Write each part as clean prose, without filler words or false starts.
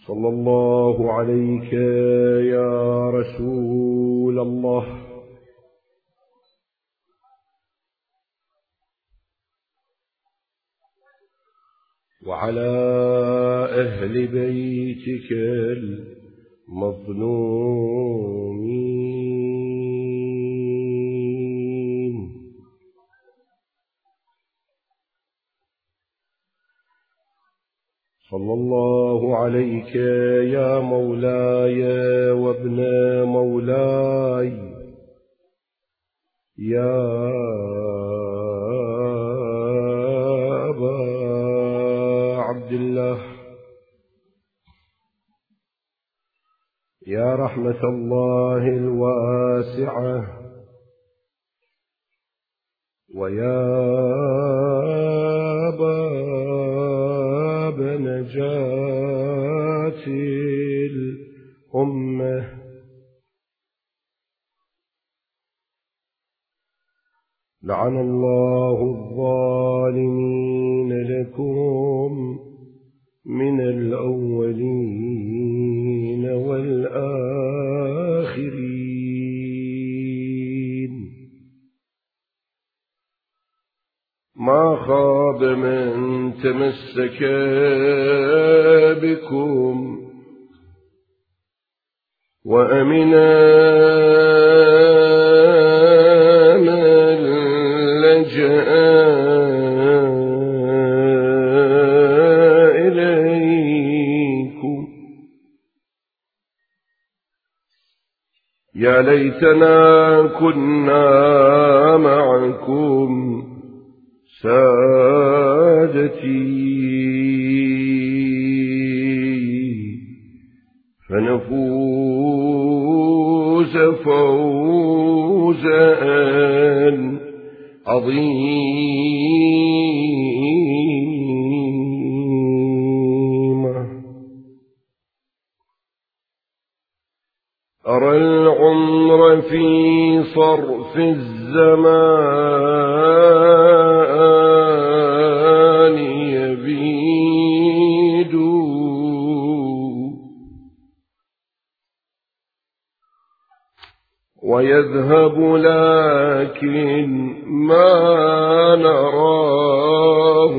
صلى الله عليك يا رسول الله. وعلى أهل بيتك المظلومين. صلى الله عليك يا مولاي وابن مولاي يا أبا عبد الله، يا رحمة الله الواسعة، ويا باب نجاة الأمة. لعن الله الظالمين لكم من الأولين والآخرين. ما خاب من تمسك بكم وأمنا من لجأ إليكم. يا ليتنا كنا معكم سادتي فنفوز فوزا عظيما. أرى العمر في صرف الزمان يبيد ويذهب، لكن ما نراه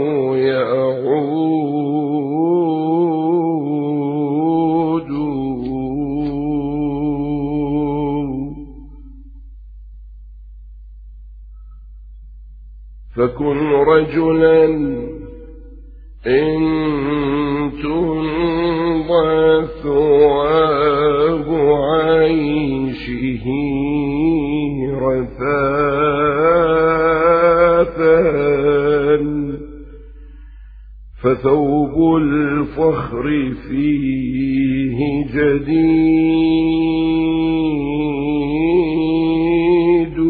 يعود. فكن رجلا إن تنضى ثواب عيشه رفافا، فثوب الفخر فيه جديد.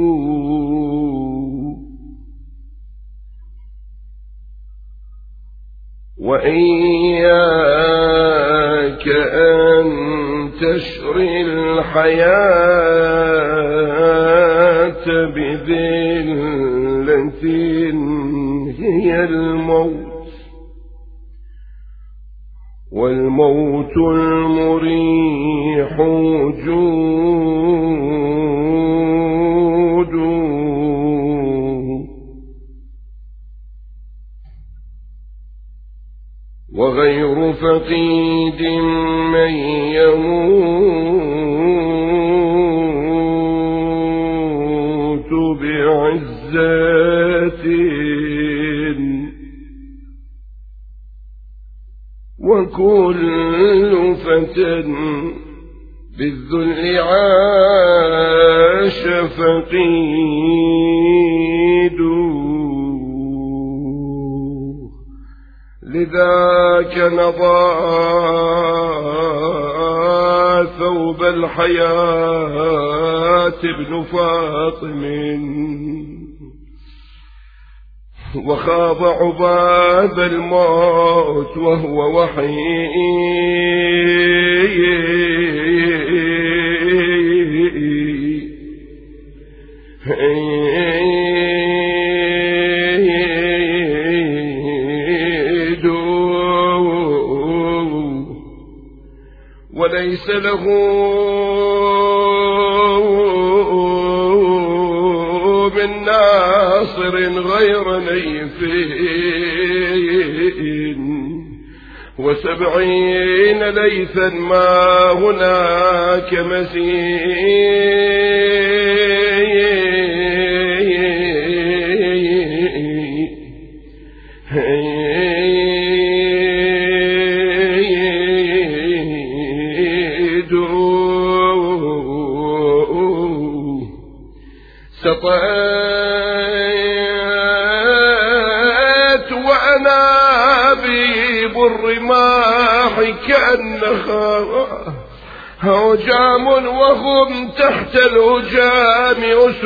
وإياك أن تشري الحياة بذلة هي الموت، والموت المريح وجود. وغير فقيد من يموت بعزة، وكل فتى بالذل عاش فقيد. لذاك نضى ثوب الحياة ابن فاطم، وخاض عباد الموت وهو وحيد. وليس له من ناصر غير نيفين، 70 ليثا ما هناك سطأت وأنابيب الرماح كأنها هجام، وهم تحت الهجام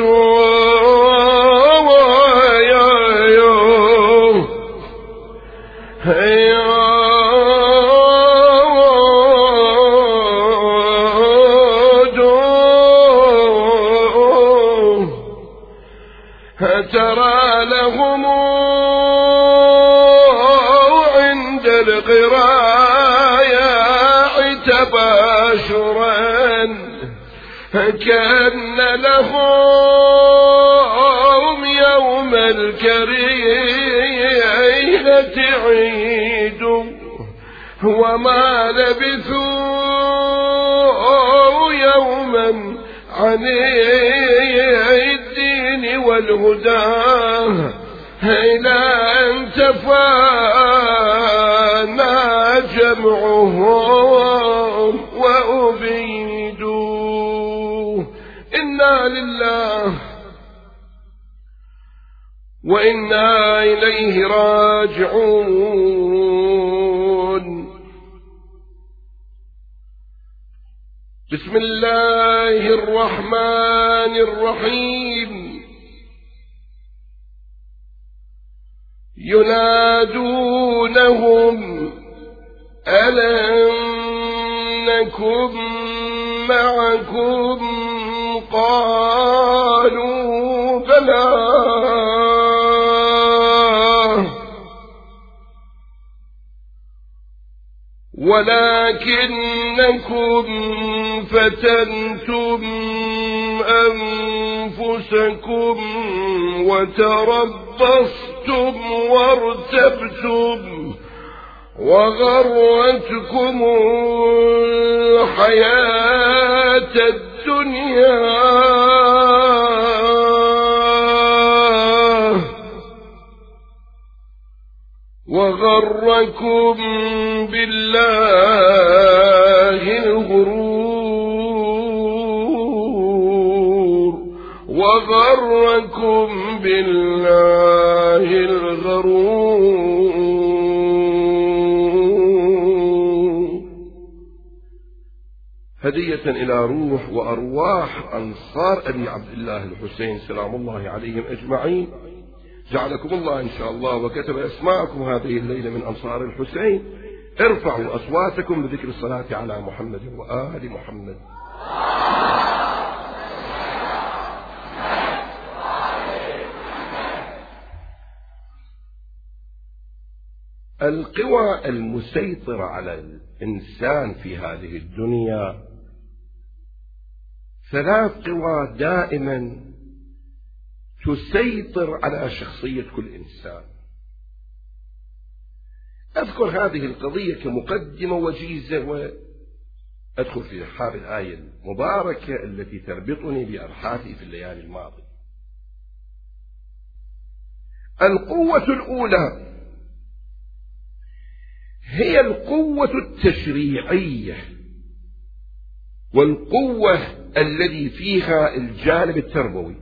ترى لهم عند القرايا تباشرا، كأن لهم يوم الكريهة عيد، وما لبثوا يوما عن الدين والهدى إلى أن تفانى جمعهم وأبيدوا. إنا لله وإنا إليه راجعون. بسم الله الرحمن الرحيم. ينادونهم ألم نكن معكم قالوا بلى ولكنكم فتنتم أنفسكم وتربصتم وارتبتم وغرتكم الحياة الدنيا وغركم بالله الغرور وغركم بالله الغرور. هدية إلى روح وأرواح أنصار أبي عبد الله الحسين سلام الله عليهم أجمعين، جعلكم الله إن شاء الله وكتب أسماءكم هذه الليلة من أنصار الحسين. ارفعوا أصواتكم بذكر الصلاة على محمد وآل محمد. القوى المسيطرة على الإنسان في هذه الدنيا 3 قوى دائما تسيطر على شخصية كل إنسان. أذكر هذه القضية كمقدمة وجيزة وأدخل في رحاب الآية المباركة التي تربطني بأرحاتي في الليالي الماضية. القوة الأولى هي القوة التشريعية، والقوة الذي فيها الجانب التربوي.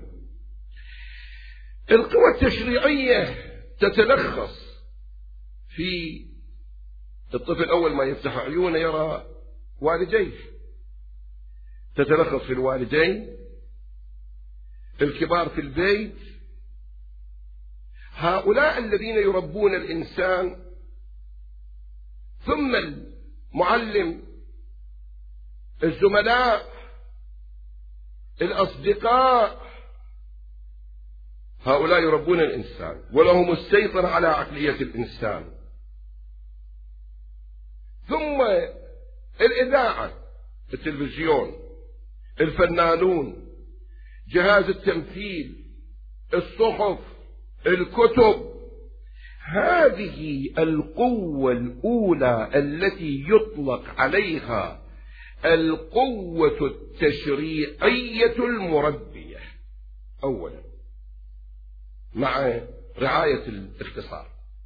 القوى التشريعية تتلخص في الطفل أول ما يفتح عيونه يرى والديه، تتلخص في الوالدين، الكبار في البيت، هؤلاء الذين يربون الإنسان، ثم المعلم، الزملاء، الأصدقاء، هؤلاء يربون الإنسان ولهم السيطرة على عقلية الإنسان. ثم الإذاعة، التلفزيون، الفنانون، جهاز التمثيل، الصحف، الكتب. هذه القوة الأولى التي يطلق عليها القوة التشريعية المربية أولا، مع رعاية الاختصار.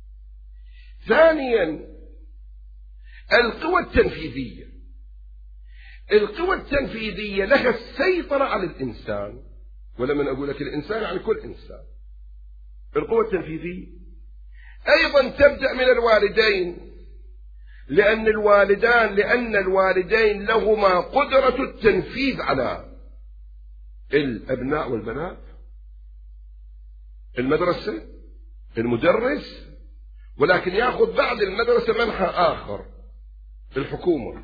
ثانيا القوى التنفيذية. القوى التنفيذية لها السيطرة على الإنسان، ولما أقول لك الإنسان يعني كل إنسان. القوى التنفيذية أيضا تبدأ من الوالدين، لأن الوالدين لهما قدرة التنفيذ على الأبناء والبنات. المدرسة، المدرس، ولكن يأخذ بعد المدرسة منحى آخر، الحكومة،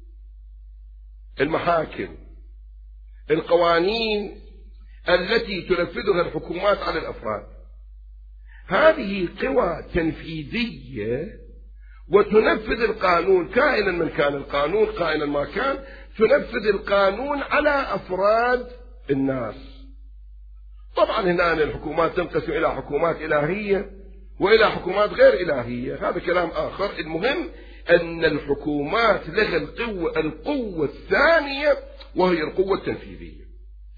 المحاكم، القوانين التي تنفذها الحكومات على الأفراد. هذه قوى تنفيذية وتنفذ القانون، كائنا من كان القانون، كائنا ما كان، تنفذ القانون على أفراد الناس. طبعا هنا الحكومات تنقسم إلى حكومات إلهية وإلى حكومات غير إلهية، هذا كلام آخر. المهم أن الحكومات لها القوة الثانية وهي القوة التنفيذية.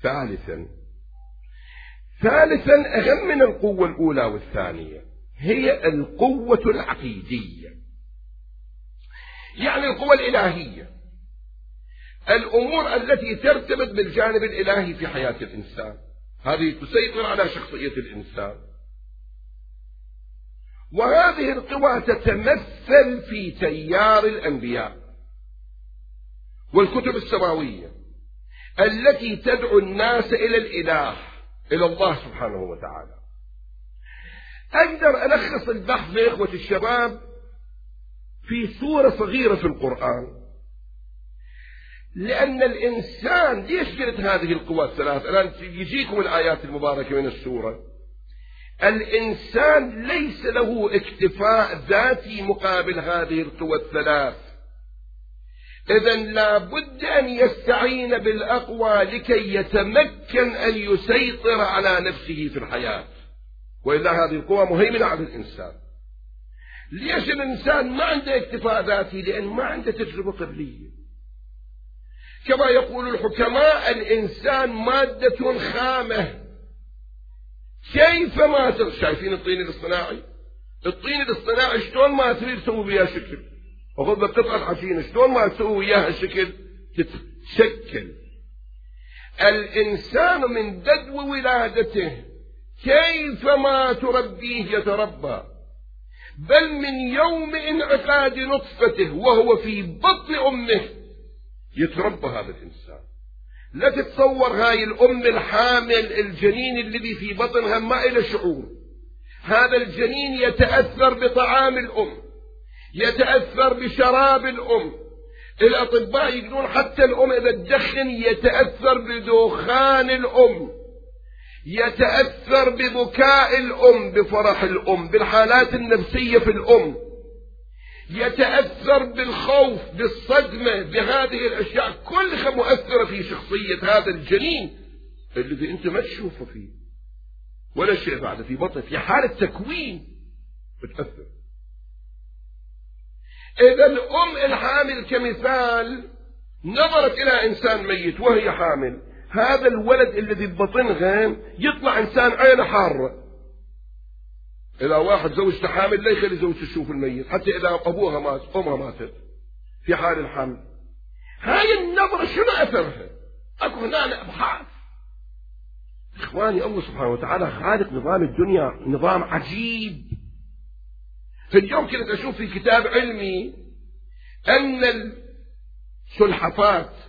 ثالثا أهم من القوة الأولى والثانية هي القوة العقيدية، يعني القوة الإلهية، الأمور التي ترتبط بالجانب الإلهي في حياة الإنسان، هذه تسيطر على شخصية الإنسان. وهذه القوى تتمثل في تيار الأنبياء والكتب السماوية التي تدعو الناس إلى الإله، إلى الله سبحانه وتعالى. أقدر ألخص البحث لإخوة الشباب في سورة صغيرة في القرآن، لأن الإنسان ليش قلت هذه القوى الثلاث؟ الآن يجيكم الآيات المباركة من السورة. الإنسان ليس له اكتفاء ذاتي مقابل هذه القوى الثلاث، إذن لا بد أن يستعين بالأقوى لكي يتمكن أن يسيطر على نفسه في الحياة، وإلا هذه القوى مهيمنة على الإنسان. ليش الإنسان ما عنده اكتفاء ذاتي؟ لأن ما عنده تجربة قبلية. كما يقول الحكماء الإنسان مادة خامة، كيف ما شايفين الطين الاصطناعي؟ الطين الاصطناعي شلون ما تريد تسوي بها شكل، وخذ لك قطعة عجينة شلون ما تسوي وياها شكل تتشكل. الإنسان من بدو ولادته كيف ما تربيه يتربى، بل من يوم انعقاد نطفته وهو في بطن أمه يتربى هذا الإنسان. لا تتصور هاي الأم الحامل الجنين الذي في بطنها ما إلى شعور، هذا الجنين يتأثر بطعام الأم، يتأثر بشراب الأم. الأطباء يقولون حتى الأم إذا تدخن يتأثر بدخان الأم، يتأثر ببكاء الأم، بفرح الأم، بالحالات النفسية في الأم، يتأثر بالخوف، بالصدمة، بهذه الأشياء كلها مؤثرة في شخصية هذا الجنين الذي أنت ما تشوفه فيه ولا شيء بعد في بطنه، في حالة تكوين بتأثر. إذا الأم الحامل كمثال نظرت إلى إنسان ميت وهي حامل، هذا الولد الذي ببطنها يطلع إنسان عينه حارة. إذا واحد زوجته حامل لا يخلي زوجته تشوف الميت، حتى إذا أبوها مات، أمها ماتت في حال الحمل. هاي النظرة شنو أثرها؟ أكو هنا أبحاث. إخواني، الله سبحانه وتعالى خالق نظام الدنيا نظام عجيب. في اليوم كنت أشوف في كتاب علمي أن السلحفاة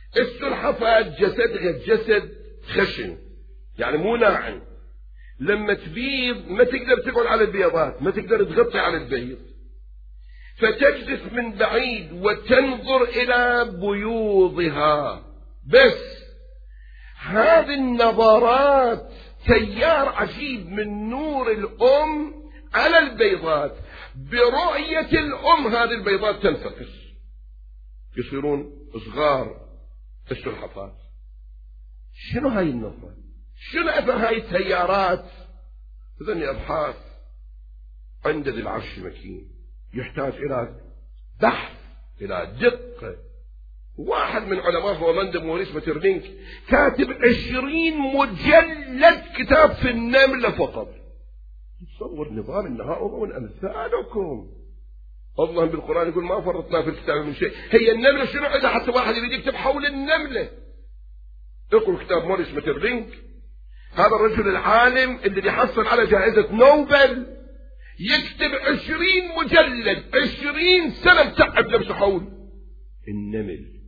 جسدها جسد خشن، يعني مو ناعم. لما تبيض ما تقدر تقعد على البيضات، ما تقدر تغطي على البيض، فتجلس من بعيد وتنظر إلى بيوضها. بس هذه النظرات تيار عجيب من نور الأم على البيضات، برؤية الأم هذه البيضات تنفقس، يصيرون صغار السلحفاة. شنو هاي النظرة؟ شنو أثر هاي التيارات؟ إذن أبحاث عند ذي العرش مكين، يحتاج إلى بحث، إلى دقة. واحد من علماء هولندا موريس مترلينك كاتب 20 مجلد كتاب في النملة فقط. تصور نظام النهار من أمثالكم. الله بالقرآن يقول ما فرطنا في الكتاب من شيء. هي النملة شنو عندها حتى واحد يريد يكتب حول النملة؟ اقرأ كتاب موريس مترلينك، هذا الرجل العالم اللي بيحصل على جائزة نوبل، يكتب 20 مجلد، 20 سنة تعب نفسه حول النمل.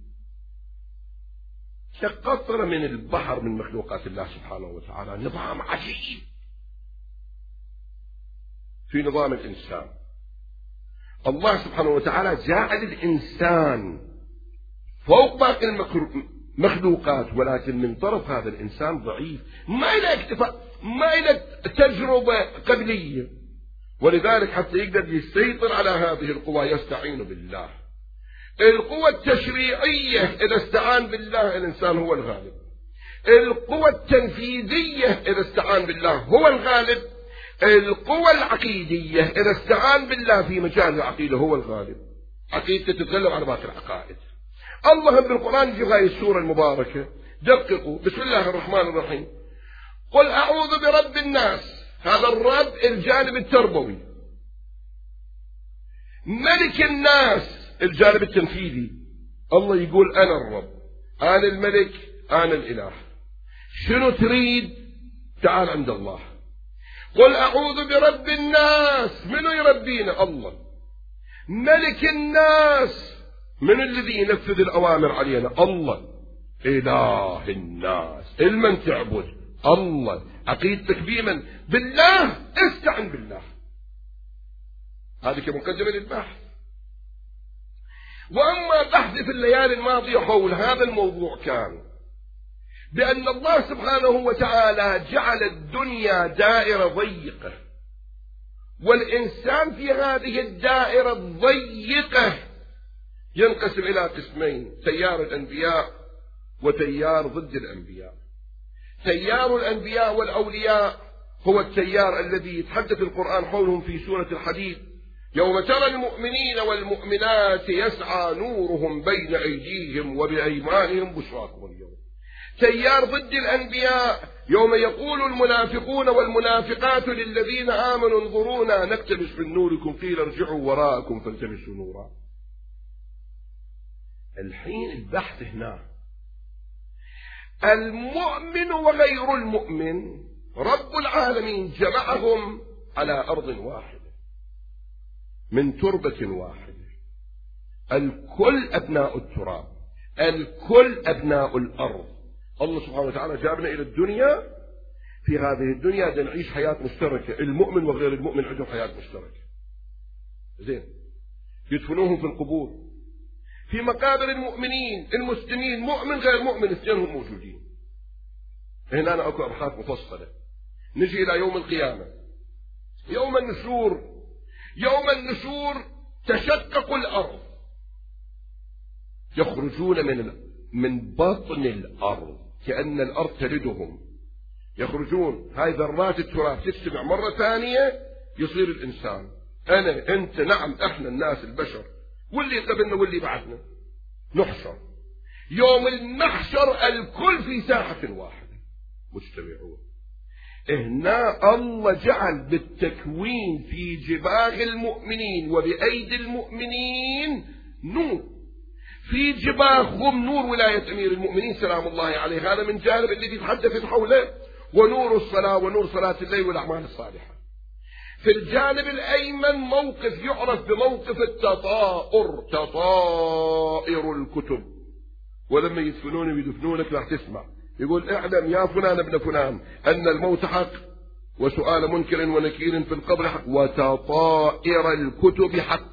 كقطرة من البحر من مخلوقات الله سبحانه وتعالى. نظام عجيب. في نظام الإنسان الله سبحانه وتعالى جعل الإنسان فوق باقي المخلوقات، ولكن من طرف هذا الإنسان ضعيف، ما إلى اكتفاء، ما إلى تجربة قبلية، ولذلك حتى يقدر يسيطر على هذه القوى يستعين بالله. القوة التشريعية إذا استعان بالله الإنسان هو الغالب. القوة التنفيذية إذا استعان بالله هو الغالب. القوة العقيدية إذا استعان بالله في مجال العقيدة هو الغالب. عقيدة تتغلب على باقي العقائد. الله بالقرآن في هذه السورة المباركة دققوا، بسم الله الرحمن الرحيم: قل أعوذ برب الناس. هذا الرب الجانب التربوي. ملك الناس الجانب التنفيذي. الله يقول أنا الرب، أنا الملك، أنا الإله. شنو تريد؟ تعال عند الله. قل أعوذ برب الناس. منو يربينا؟ الله. ملك الناس، من الذي ينفذ الأوامر علينا؟ الله. إله الناس، المن تعبد؟ الله. عقيدتك بمن؟ بالله. استعن بالله. هذه كمقدمة للبحث. وأما بحثي في الليالي الماضية حول هذا الموضوع كان بأن الله سبحانه وتعالى جعل الدنيا دائرة ضيقة، والإنسان في هذه الدائرة الضيقة ينقسم إلى قسمين: تيار الأنبياء وتيار ضد الأنبياء. تيار الأنبياء والأولياء هو التيار الذي يتحدث القرآن حولهم في سورة الحديد: يوم ترى المؤمنين والمؤمنات يسعى نورهم بين أيديهم وبأيمانهم بشراكم اليوم. تيار ضد الأنبياء: يوم يقول المنافقون والمنافقات للذين آمنوا انظرونا نقتبس من نوركم قيل ارجعوا وراءكم فالتمسوا نورا. الحين البحث هنا: المؤمن وغير المؤمن رب العالمين جمعهم على أرض واحدة من تربة واحدة. الكل أبناء التراب، الكل أبناء الأرض. الله سبحانه وتعالى جابنا إلى الدنيا، في هذه الدنيا نعيش حياة مشتركة. المؤمن وغير المؤمن عندهم حياة مشتركة. زين، يدفنوهم في القبور، في مقابر المؤمنين المسلمين، مؤمن غير مؤمن اثنينهم موجودين. هنا أنا أكو أبحاث مفصلة. نجي إلى يوم القيامة، يوم النشور. يوم النشور تشقق الأرض، يخرجون من بطن الأرض كأن الأرض تلدهم. يخرجون، هاي ذرات التراب تجتمع مرة ثانية يصير الإنسان. أنا، أنت، نعم، إحنا الناس البشر، واللي قبلنا واللي بعدنا نحشر. يوم المحشر الكل في ساحة واحدة مجتمعون. هنا الله جعل بالتكوين في جباه المؤمنين وبأيدي المؤمنين نور. في جباههم نور ولاية أمير المؤمنين سلام الله عليه، هذا من جانب الذي يتحدث حوله، ونور الصلاة ونور صلاة الليل والأعمال الصالحة. في الجانب الأيمن موقف يعرف بموقف التطائر، تطائر الكتب. ولما يدفنون ويدفنونك راح تسمع يقول: اعلم يا فلان ابن فلان أن الموت حق، وسؤال منكر ونكير في القبر حق، وتطائر الكتب حق.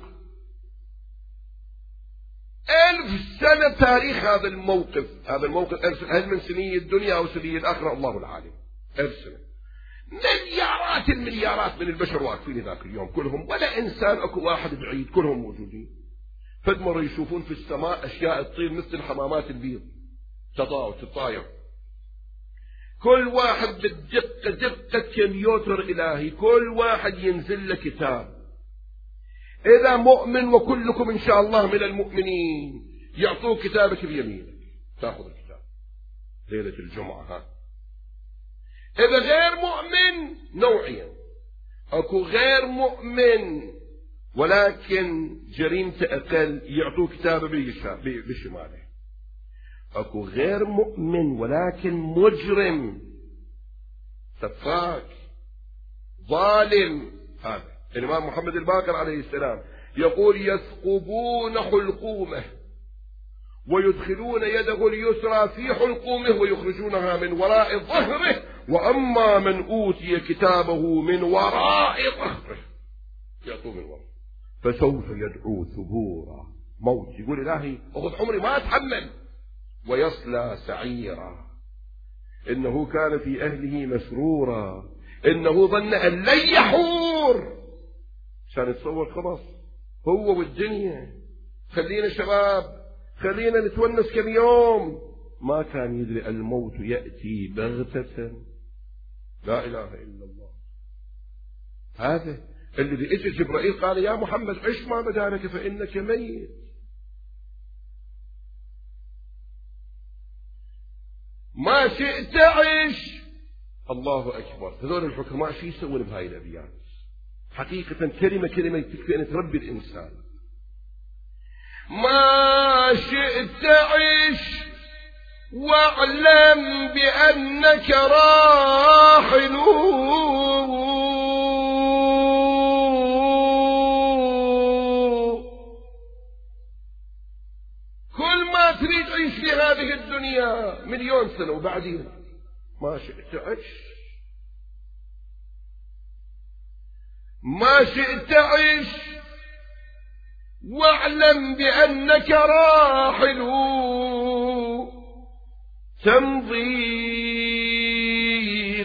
1000 سنة تاريخ هذا الموقف. هذا الموقف 1000 سنة. هل من سنية الدنيا أو سنية الآخرة؟ الله العالم. 1000 سنة. مليارات المليارات من البشر واقفين ذاك اليوم كلهم، ولا إنسان أكو واحد بعيد، كلهم موجودين. فدمروا يشوفون في السماء أشياء تطير مثل الحمامات البيض تطاير، كل واحد بالدقة دقة كمبيوتر إلهي، كل واحد ينزل له كتاب. إذا مؤمن وكلكم إن شاء الله من المؤمنين يعطوك كتابك بيمينك تأخذ الكتاب ليلة الجمعة. إذا غير مؤمن نوعيا، أكو غير مؤمن ولكن جريمته أقل يعطوك كتابه بشماله، أكو غير مؤمن ولكن مجرم سفاك ظالم. هذا الإمام محمد الباقر عليه السلام يقول يثقبون حلقومه ويدخلون يده اليسرى في حلقومه ويخرجونها من وراء ظهره، وأما من أوتي كتابه من وراء ظهره يعطوه من وراء فسوف يدعو ثبورا موت. يقول إلهي أخذ عمري ما أتحمل، ويصلى سعيرا إنه كان في أهله مسرورا إنه ظن أن لن يحور. عشان يتصور خلاص هو والدنيا، خلينا شباب خلينا نتونس كم يوم، ما كان يدري الموت يأتي بغتة. لا إله إلا الله. هذا الذي اجى جبرائيل قال يا محمد عش ما بدا لك فإنك ميت. ما شئت عش. الله أكبر. هذول الحكماء شو يسوون بهاي الأبيات؟ حقيقة كلمة تكفي أن تربي الإنسان. ما شئت عش واعلم بأنك راحل، كل ما تريد عيش في هذه الدنيا 1,000,000 سنة وبعدين ما شئت عش. ما شئت عش واعلم بأنك راحل تمضي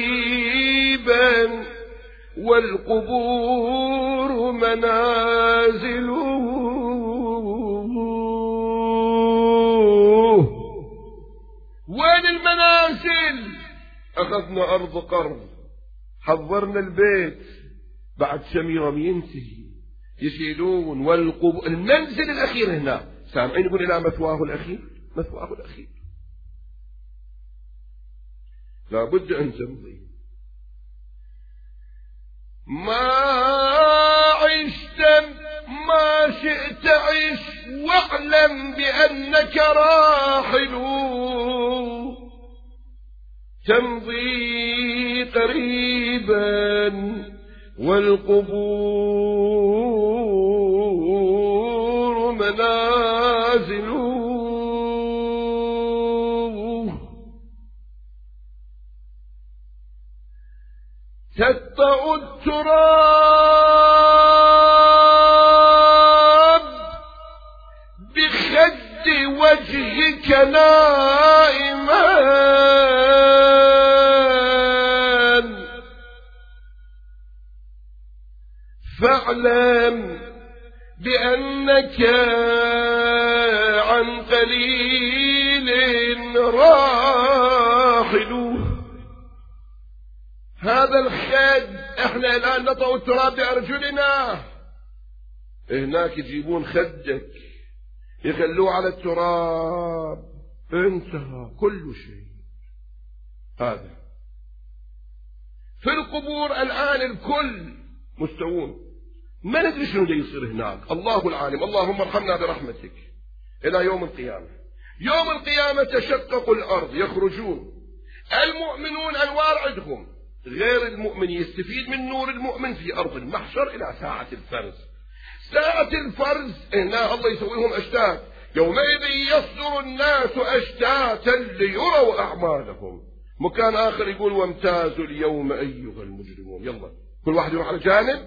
قريبا والقبور منازل. وين المنازل؟ أخذنا أرض قرض، حضرنا البيت، بعد كم يوم ينتهي يشيلون. والقبور المنزل الأخير هنا سامعين يقول إلى مثواه الأخير، مثواه الأخير لابد أن تمضي. ما عشت ما شئت عش واعلم بأنك راحل تمضي قريبا والقبور منازل. تطأ التراب بخد وجهك نائما فاعلم بأنك عن قليل راحل. هذا الخد احنا الآن نطأ التراب بأرجلنا، هناك يجيبون خدك يخلوه على التراب، انتهى كل شيء. هذا في القبور الآن الكل مستوون، ما ندري شنو اللي يصير هناك، الله العالم. اللهم ارحمنا برحمتك إلى يوم القيامة. يوم القيامة تشقق الأرض يخرجون المؤمنون أنوار عندهم، غير المؤمن يستفيد من نور المؤمن في أرض المحشر إلى ساعة الفرز. ساعة الفرز هنا الله يسويهم أشتات، يومئذ يصدر الناس أشتاتا ليروا أعمالهم. مكان آخر يقول وامتازوا اليوم أيها المجرمون، يلا كل واحد يروح على جانب.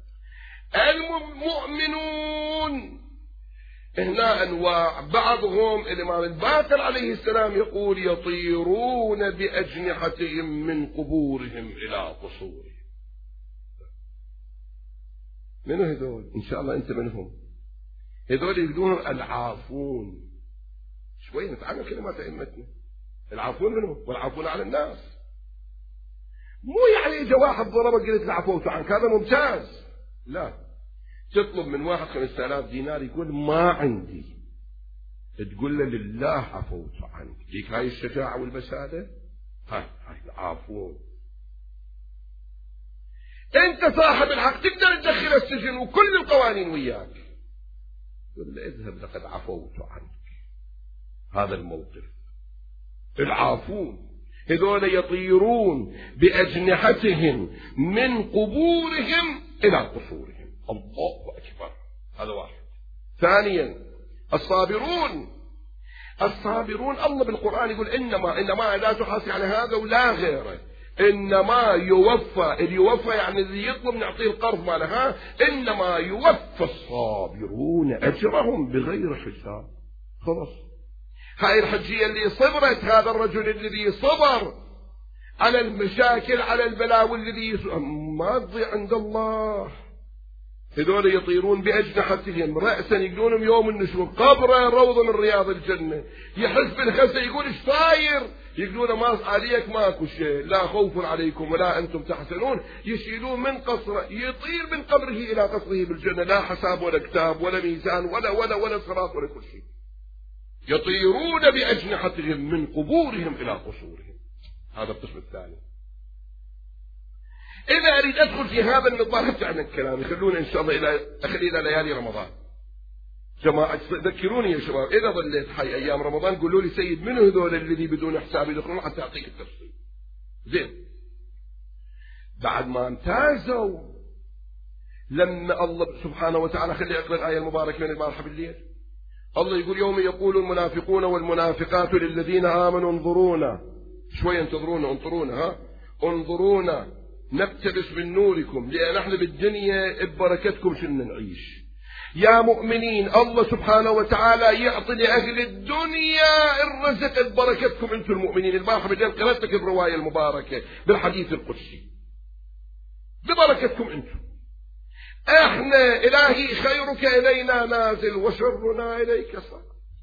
المؤمنون هنا أنواع، بعضهم الإمام الباقر عليه السلام يقول يطيرون بأجنحتهم من قبورهم إلى قصورهم. من هذول؟ إن شاء الله أنت منهم. هذول يقولون العافون. شوي نتعلم كلمات ائمتنا. العافون منه والعافون على الناس. مو يعني اجى واحد ضربك قلت له عفوت عنك هذا ممتاز. لا، تطلب من واحد 5000 دينار يقول ما عندي، تقول له لله عفوت عنك. ليك هاي الشجاعة والبسالة؟ هاي العافون. انت صاحب الحق تقدر تدخل السجن وكل القوانين وياك، قل له اذهب لقد عفوت عنك. هذا الموقف. العافون هذول يطيرون بأجنحتهم من قبورهم إلى قصورهم. الله أكبر. هذا واحد. ثانيا الصابرون الله بالقرآن يقول إنما لا تحاسي على هذا ولا غيره. إنما يوفى، اليوفى يعني اللي يطلب نعطيه القرض مالها. إنما يوفى الصابرون أجرهم بغير حساب. خلاص. هاي الحجية اللي صبرت، هذا الرجل الذي صبر على المشاكل على البلاوي الذي ما تضيع عند الله. هذول يطيرون بأجنحتهم رأسا يقولون يوم النشور قبره روضة من رياض الجنة. يحس بالخسة يقول ايش صاير؟ يقولون ما عليك ماكو شيء، لا خوف عليكم ولا أنتم تحزنون. يشيلون من قصره، يطير من قبره إلى قصره بالجنة، لا حساب ولا كتاب ولا ميزان ولا صراط ولا كل شيء. يطيرون بأجنحتهم من قبورهم إلى قصورهم. هذا القسم الثاني. إذا أريد أدخل في هذا النظام حتى عن الكلام، يخلونا إن شاء الله إلى ليالي رمضان. جماعة ذكروني يا شباب، إذا ظليت حي أيام رمضان قولوا لي سيد منو هذول الذي بدون حساب يدخلون حتى أعطيك التفصيل. زين. بعد ما امتازوا لما الله سبحانه وتعالى، خلي أقرأ الآية المباركة من البارحة بالليل. الله يقول يوم يقول المنافقون والمنافقات للذين آمنوا انظرونا، شوي انظرونا انظرونا نقتبس من نوركم لأن احنا بالدنيا ببركتكم شنو نعيش. يا مؤمنين الله سبحانه وتعالى يعطي لأهل الدنيا الرزق ببركتكم انتم المؤمنين. البارحة بالليل قرأت لك الرواية المباركة بالحديث القدسي ببركتكم انتم. احنا الهي خيرك الينا نازل وشرنا اليك صار.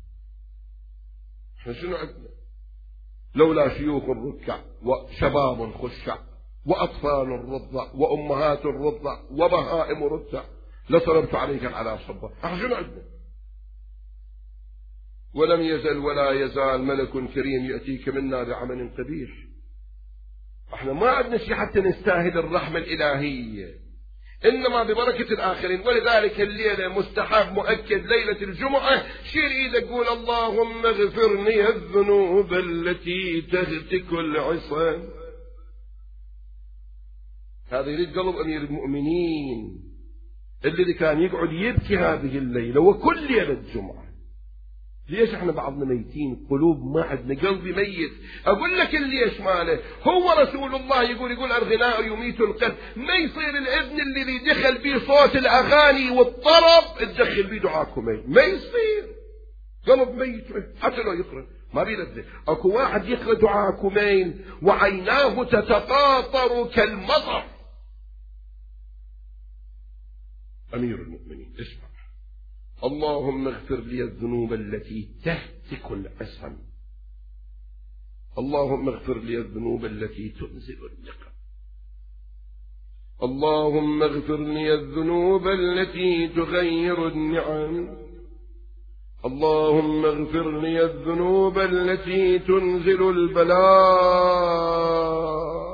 احنا شنو عندنا؟ لولا شيوخ الركع وشباب خشع واطفال الرضع وامهات الرضع وبهائم الرضع لصرفت عليك العذاب صبا. احنا شنو عندنا؟ ولم يزل ولا يزال ملك كريم ياتيك منا بعمل قبيح. احنا ما عندنا شيء حتى نستاهل الرحمه الالهيه، إنما ببركة الآخرين. ولذلك الليلة مستحب مؤكد ليلة الجمعة شيل إيدك قول اللهم اغفرني الذنوب التي تهتك العصام. هذا يريد قلب أمير المؤمنين الذي كان يقعد يبكي هذه الليلة وكل ليلة الجمعة. ليش احنا بعضنا ميتين قلوب ما عندنا قلبي ميت؟ اقول لك ليش ماله. هو رسول الله يقول الغناء يميت القلب. ما يصير الاذن الذي دخل به صوت الاغاني والطرب تدخل به دعاءكم، ما يصير. قلب ميت حتى لو يقرأ ما بيلذ. اكو واحد يقرأ دعاءكمين وعيناه تتقاطر كالمطر. امير المؤمنين اسمع. اللهم اغفر لي الذنوب التي تهتك العصم. اللهم اغفر لي الذنوب التي تنزل النقم. اللهم اغفر لي الذنوب التي تغير النعم. اللهم اغفر لي الذنوب التي تنزل البلاء.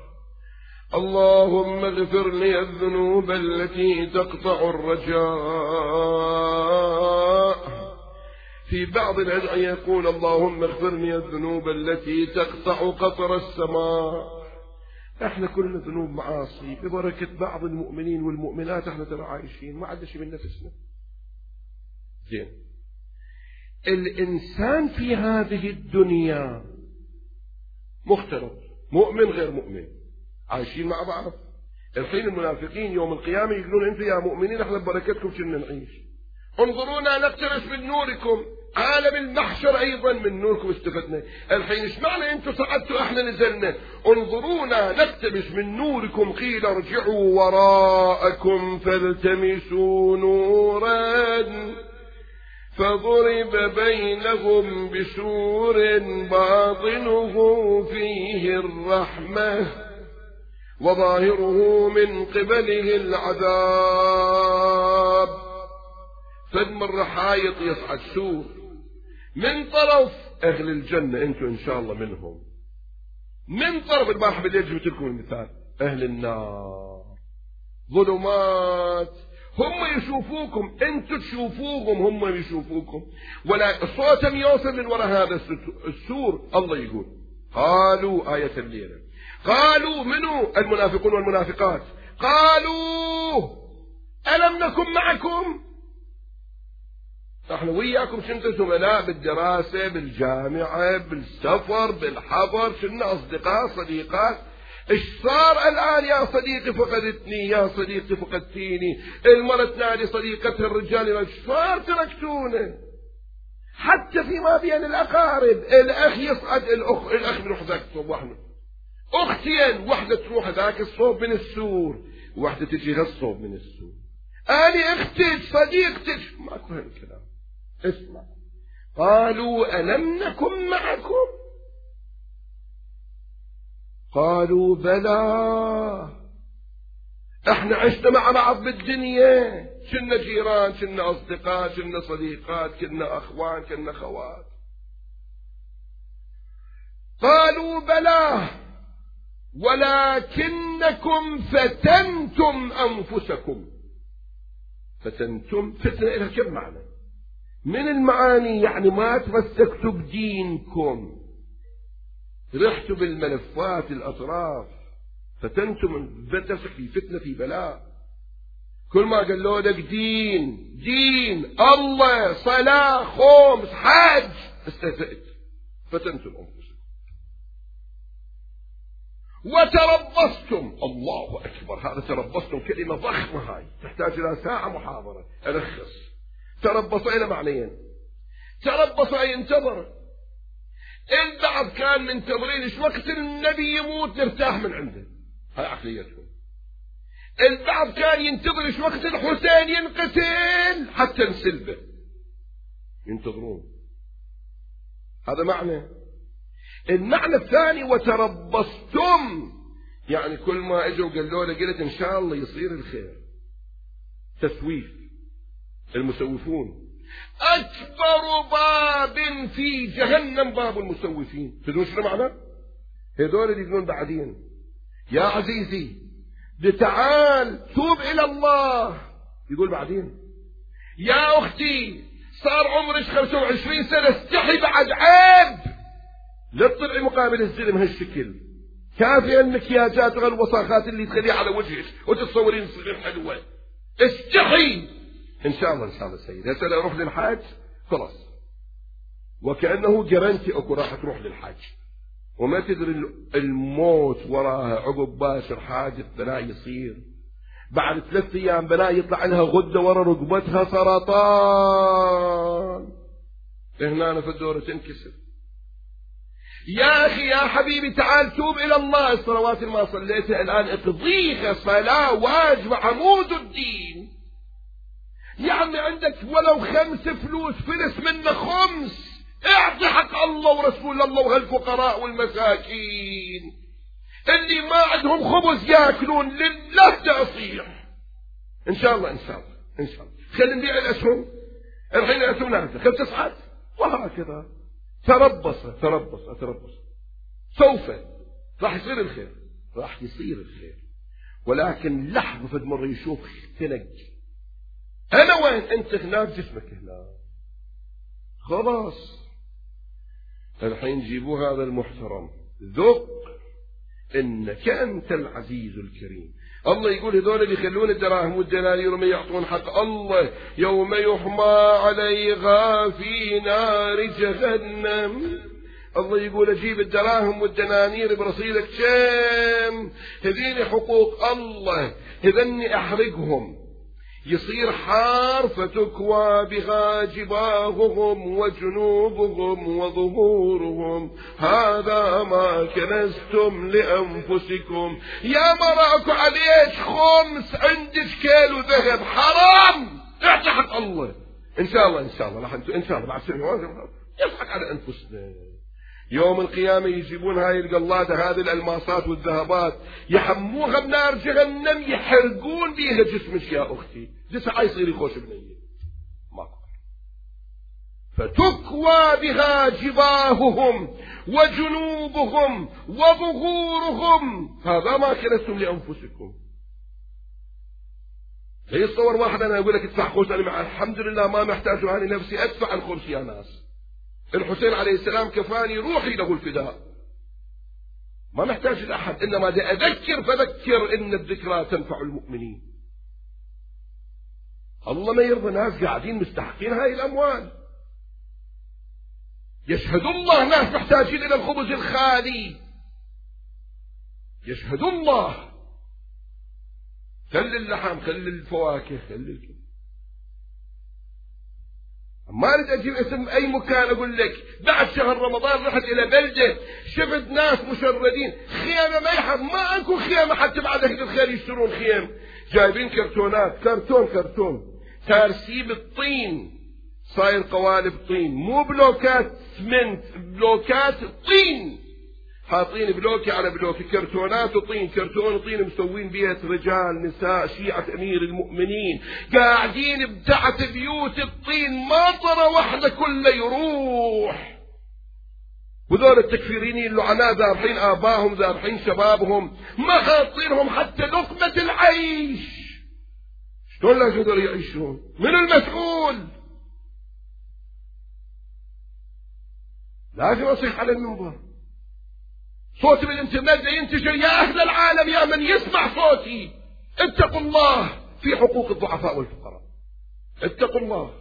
اللهم اغفر لي الذنوب التي تقطع الرجاء. في بعض الأدعية يقول اللهم اغفر لي الذنوب التي تقطع قطر السماء. احنا كلنا ذنوب معاصي ببركة بعض المؤمنين والمؤمنات. احنا ترى عايشين ما عندنا شيء من نفسنا. زين. الإنسان في هذه الدنيا مختلط، مؤمن غير مؤمن عايشين مع بعض. الحين المنافقين يوم القيامة يقولون انتم يا مؤمنين احنا ببركتكم شنو نعيش. انظرونا نقتبس من نوركم. عالم المحشر ايضا من نوركم استفدنا. الحين ايش معنى انتم صعدتوا احنا نزلنا؟ انظرونا نقتبس من نوركم. قيل ارجعوا وراءكم فالتمسوا نورا فضرب بينهم بسور باطنه فيه الرحمة وظاهره من قبله العذاب. فدم الرحايط يصعد سور من طرف أهل الجنة، أنتم إن شاء الله منهم، من طرف البارحة بدي جبت لكم المثال أهل النار ظلمات، هم يشوفوكم، أنتم تشوفوهم، هم يشوفوكم، ولا صوتهم يوصل من وراء هذا السور. الله يقول قالوا آية الليلة، قالوا منو؟ المنافقون والمنافقات، قالوا ألم نكن معكم؟ نحن وياكم كنتم زملاء بالدراسة بالجامعة بالسفر بالحضر، كنا أصدقاء صديقات. إيش صار الآن يا صديقي فقدتني، يا صديقي فقدتيني، المرأة تنادي صديقتها الرجال، إيش صار تركتونا؟ حتى فيما بين الأقارب، الأخ يصعد الأخ بيروح ذاك الصوب، واحدة أختين، واحدة تروح ذاك الصوب من السور، واحدة تجي هالصوب من السور. أنا أختك صديقتك، ماكو هالكلام. اسمع، قالوا ألم نكن معكم؟ قالوا بلى، احنا عشنا مع بعض بالدنيا، كنا جيران، كنا أصدقاء، كنا صديقات، كنا أخوان، كنا خوات. قالوا بلى ولكنكم فتنتم أنفسكم. فتنتم، فتنة لها كم معنى من المعاني، يعني ما تمسكتوا بدينكم، رحتوا بالملفات الأطراف، فتنتم نفسك في فتنة في بلاء. كل ما قالوا لك دين دين الله صلاة خمس حج استهزأت، فتنتم أنفسكم وتربصتم. الله أكبر، هذا تربصتم كلمة ضخمة، هاي تحتاج إلى ساعة محاضرة ألخص. تربص إلى معنيين، تربص أي انتظر. البعض كان منتظرين إيش وقت النبي يموت نرتاح من عنده، هاي عقليتهم. البعض كان ينتظر إيش وقت الحسين ينقتل حتى نسلبه، ينتظرون. هذا معنى. المعنى الثاني وتربصتم، يعني كل ما اجوا قالوا له قلت إن شاء الله يصير الخير. تسويف. المسوفون أكبر باب في جهنم باب المسوفين. تدرون شنو معنى؟ هذول اللي يقولون بعدين يا عزيزي دي تعال توب إلى الله، يقول بعدين يا أختي صار عمرك 25 سنة استحي بعد، عيب لا تطلعي مقابل الزلم هالشكل، كافية المكياجات والوساخات اللي تخليها على وجهك وتتصورين صغير حلوة، استحي. إن شاء الله إن شاء الله سيد، هسه لو أروح للحاج خلاص وكأنه جرنتي أكو راح تروح للحاج، وما تدري الموت وراها عقب باشر حاجة بلا يصير، بعد 3 أيام بلا يطلع لها غدة ورا رقبتها سرطان، هنا في الدورة تنكسر. يا أخي يا حبيبي تعال توب إلى الله، الصلوات اللي ما صليتها الآن اقضيها صلاة واجبة عمود الدين. يعني عندك ولو 5 فلوس فلس منه 5، اعطي حق الله ورسول الله وهالفقراء والمساكين اللي ما عندهم خبز ياكلون، لله تصيح. ان شاء الله ان شاء الله ان شاء الله. خلينا نبيع الاسهم الحين، الاسهم نازله خل تصعد، وهكذا تربص تربص تربص، سوف راح يصير الخير، راح يصير الخير، ولكن لحظه فد مره يشوف تلق أنا وين، أنت هناك جسمك هناك، خلاص. الحين جيبوا هذا المحترم، ذق إنك أنت العزيز الكريم. الله يقول هذول اللي يخلون الدراهم والدنانير وما يعطون حق الله يوم يحمى عليها في نار جهنم. الله يقول أجيب الدراهم والدنانير برصيدك كم، هذين حقوق الله، هذني أحرقهم، يصير حار فتكوى بها جباههم وجنوبهم وظهورهم، هذا ما كنزتم لأنفسكم. يا مراك عليك 5 عندك كيلو ذهب حرام، اعطي حق الله، إن شاء الله راح إن شاء الله بعد سنة يضحك على أنفسنا. يوم القيامة يجيبون هاي القلادة، هذه الألماسات والذهبات، يحموها بنار جهنم، يحرقون بيها جسمك يا أختي، جسمها يصير يخوش بنية ما قبل. فتكوى بها جباههم وجنوبهم وظهورهم، هذا ما كنتم لأنفسكم. يتصور واحد أنا أقول لك ادفع خمس، أنا الحمد لله ما محتاج أنا نفسي أدفع الخمس يا ناس. الحسين عليه السلام كفاني روحي له الفداء، ما محتاج لأحد، إنما دا أذكر فذكر إن الذكرى تنفع المؤمنين. الله ما يرضى ناس قاعدين مستحقين هاي الأموال، يشهد الله ناس محتاجين إلى الخبز الخالي، يشهد الله. خلي اللحم، خلي الفواكه، خلي الكذا. ما أريد أجيب اسم أي مكان أقول لك. بعد شهر رمضان رحت إلى بلدة شفت ناس مشردين، خيمة ما يحب، ما أكو خيمة حتى بعد هيك الخير يشترون خيم، جايبين كرتونات، كرتون ترسيب الطين، صاير قوالب طين، مو بلوكات سمنت، بلوكات طين، حاطين بلوكي على بلوكي، كرتونات وطين، كرتون وطين، مسوين بيت رجال نساء شيعة أمير المؤمنين قاعدين بتحت بيوت الطين، مطرة واحدة كله يروح. وذول التكفيريين اللعناء ذابحين آباهم، ذابحين شبابهم، ما خاطينهم حتى لقمة العيش. شلون لازم دول يعيشون؟ من المسؤول؟ لازم أصيح على المنبر، صوتي بالانترنت ينتشر، يا أهل العالم، يا من يسمع صوتي، اتقوا الله في حقوق الضعفاء والفقراء، اتقوا الله.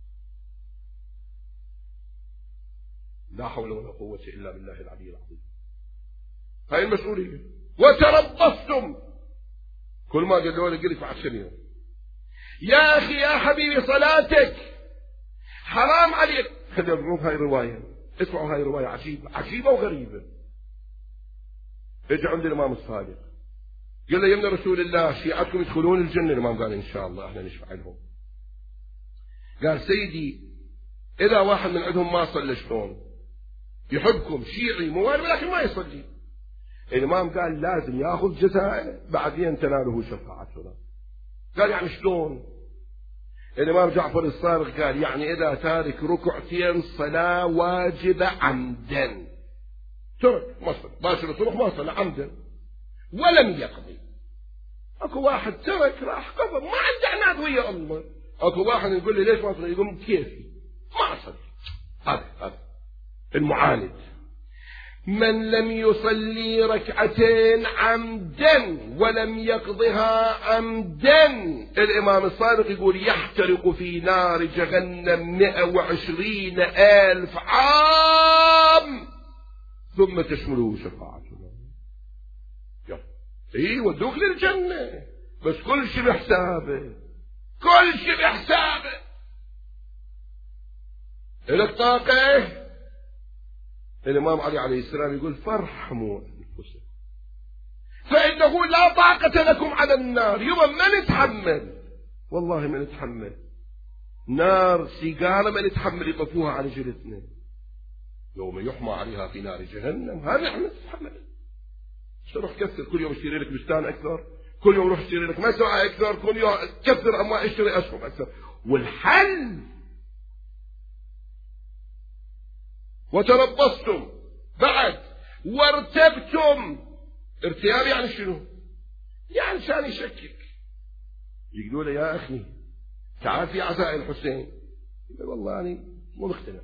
لا حول ولا قوة إلا بالله العلي العظيم. هاي المسؤولية. وتربصتم، كل ما قالوا لي قلت بعد سنة، يا أخي يا حبيبي صلاتك حرام عليك. خلينا نقول هاي الرواية، اسمعوا هاي الرواية عجيبة وغريبة. اجى عند الإمام الصادق قال له يمنى رسول الله شيعتكم يدخلون الجنة. الإمام قال إن شاء الله احنا نشفع لهم. قال سيدي إذا واحد من عندهم ما صلى شلون؟ يحبكم شيعي موالي ولكن ما يصلي. الإمام قال لازم ياخذ جزاء بعدين تناله شفاعتنا. قال يعني شلون؟ الإمام جعفر الصادق قال يعني إذا تارك ركعتين صلاة واجبة عمدا، ترك ما صلى، باشر الصبح ما صلى عمدا ولم يقضي. اكو واحد ترك راح قضى، ما عنده عناد ويا الله. اكو واحد يقول لي ليش ما صلي؟ يقول كيفي ما اصلي. هذا المعاند. من لم يصلي ركعتين عمدا ولم يقضها عمدا، الإمام الصادق يقول يحترق في نار جهنم 120,000 عام ثم تشمله شفاعتنا. اي ودوك للجنة، بس كل شيء بحسابه، كل شيء بحسابه. إلك طاقة؟ الإمام علي عليه السلام يقول فارحموا أنفسكم فإنه لا طاقة لكم على النار. يوم من نتحمل؟ والله من نتحمل نار سيجارة، من نتحمل يطفوها على جلدنا يوم يحمى عليها في نار جهنم. هذا احنا نتحمل. تروح كثر كل يوم اشتري لك بستان أكثر، كل يوم روح اشتري لك مزرعة أكثر، كل يوم كثر أموال اشتري أسهم أكثر. والحل وتربصتم بعد وارتبتم. ارتياب يعني شنو؟ يعني كان يشكك، يقولوا له يا أخي تعال في عزاء الحسين، يقول والله أنا مو مقتنع.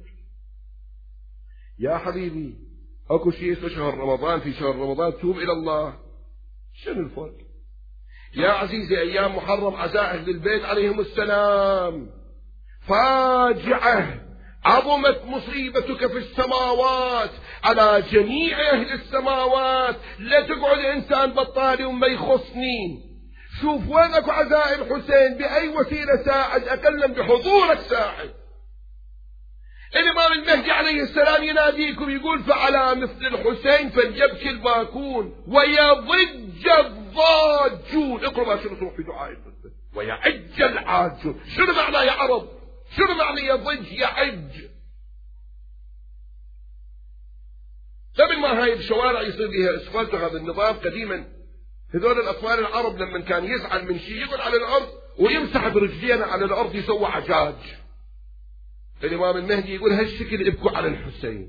يا حبيبي اكو شيء اسمه شهر رمضان، في شهر رمضان توب إلى الله. شنو الفرق؟ يا عزيزي أيام محرم عزاء أهل البيت عليهم السلام فاجعة، عظمت مصيبتك في السماوات على جميع أهل السماوات. لا تقعد إنسان بطالي وما يخصني. شوف وين أكو عزاء الحسين، بأي وسيلة ساعد، أقلا بحضورك ساعد. الإمام المهدي عليه السلام يناديكم يقول فعلى مثل الحسين فليبكي الباكون ويضج الضاجون. اقرأ ما شنو تروح في دعاء ويعج العاجون. شنو معنى يا عرب؟ شنو معنى يضج يعج؟ قبل ما هاي الشوارع يصير فيها اسفلت وهذا النظام قديما، هذول الاطفال العرب لما كان يزعل من شيء يقعد على الارض ويمسح برجلينا على الارض يسوي عجاج. الامام المهدي يقول هالشكل ابكوا على الحسين.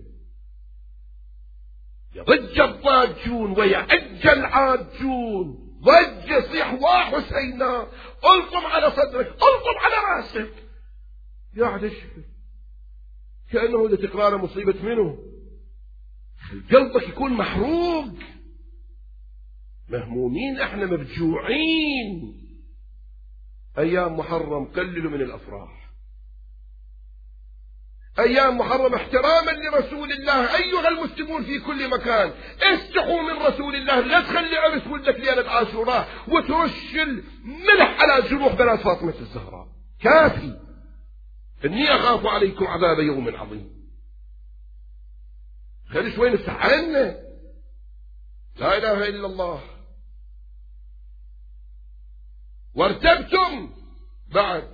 يضج الضاجون ويعج العاجون، ضج يصيح وحسينا، الطم على صدرك، الطم على راسك. يا الشكل كأنه لتقرار مصيبة منه، قلبك يكون محروق. مهمومين احنا، مبجوعين. ايام محرم قللوا من الافراح. ايام محرم احتراما لرسول الله ايها المسلمون في كل مكان، استحوا من رسول الله، لا تخلي عرس ولدك ليلة عاشوراء وترش الملح على جروح بنات فاطمة الزهراء. كافي. اني اخاف عليكم عذاب يوم عظيم. خلي شوي نفتح عنا. لا اله الا الله. وارتبتم بعد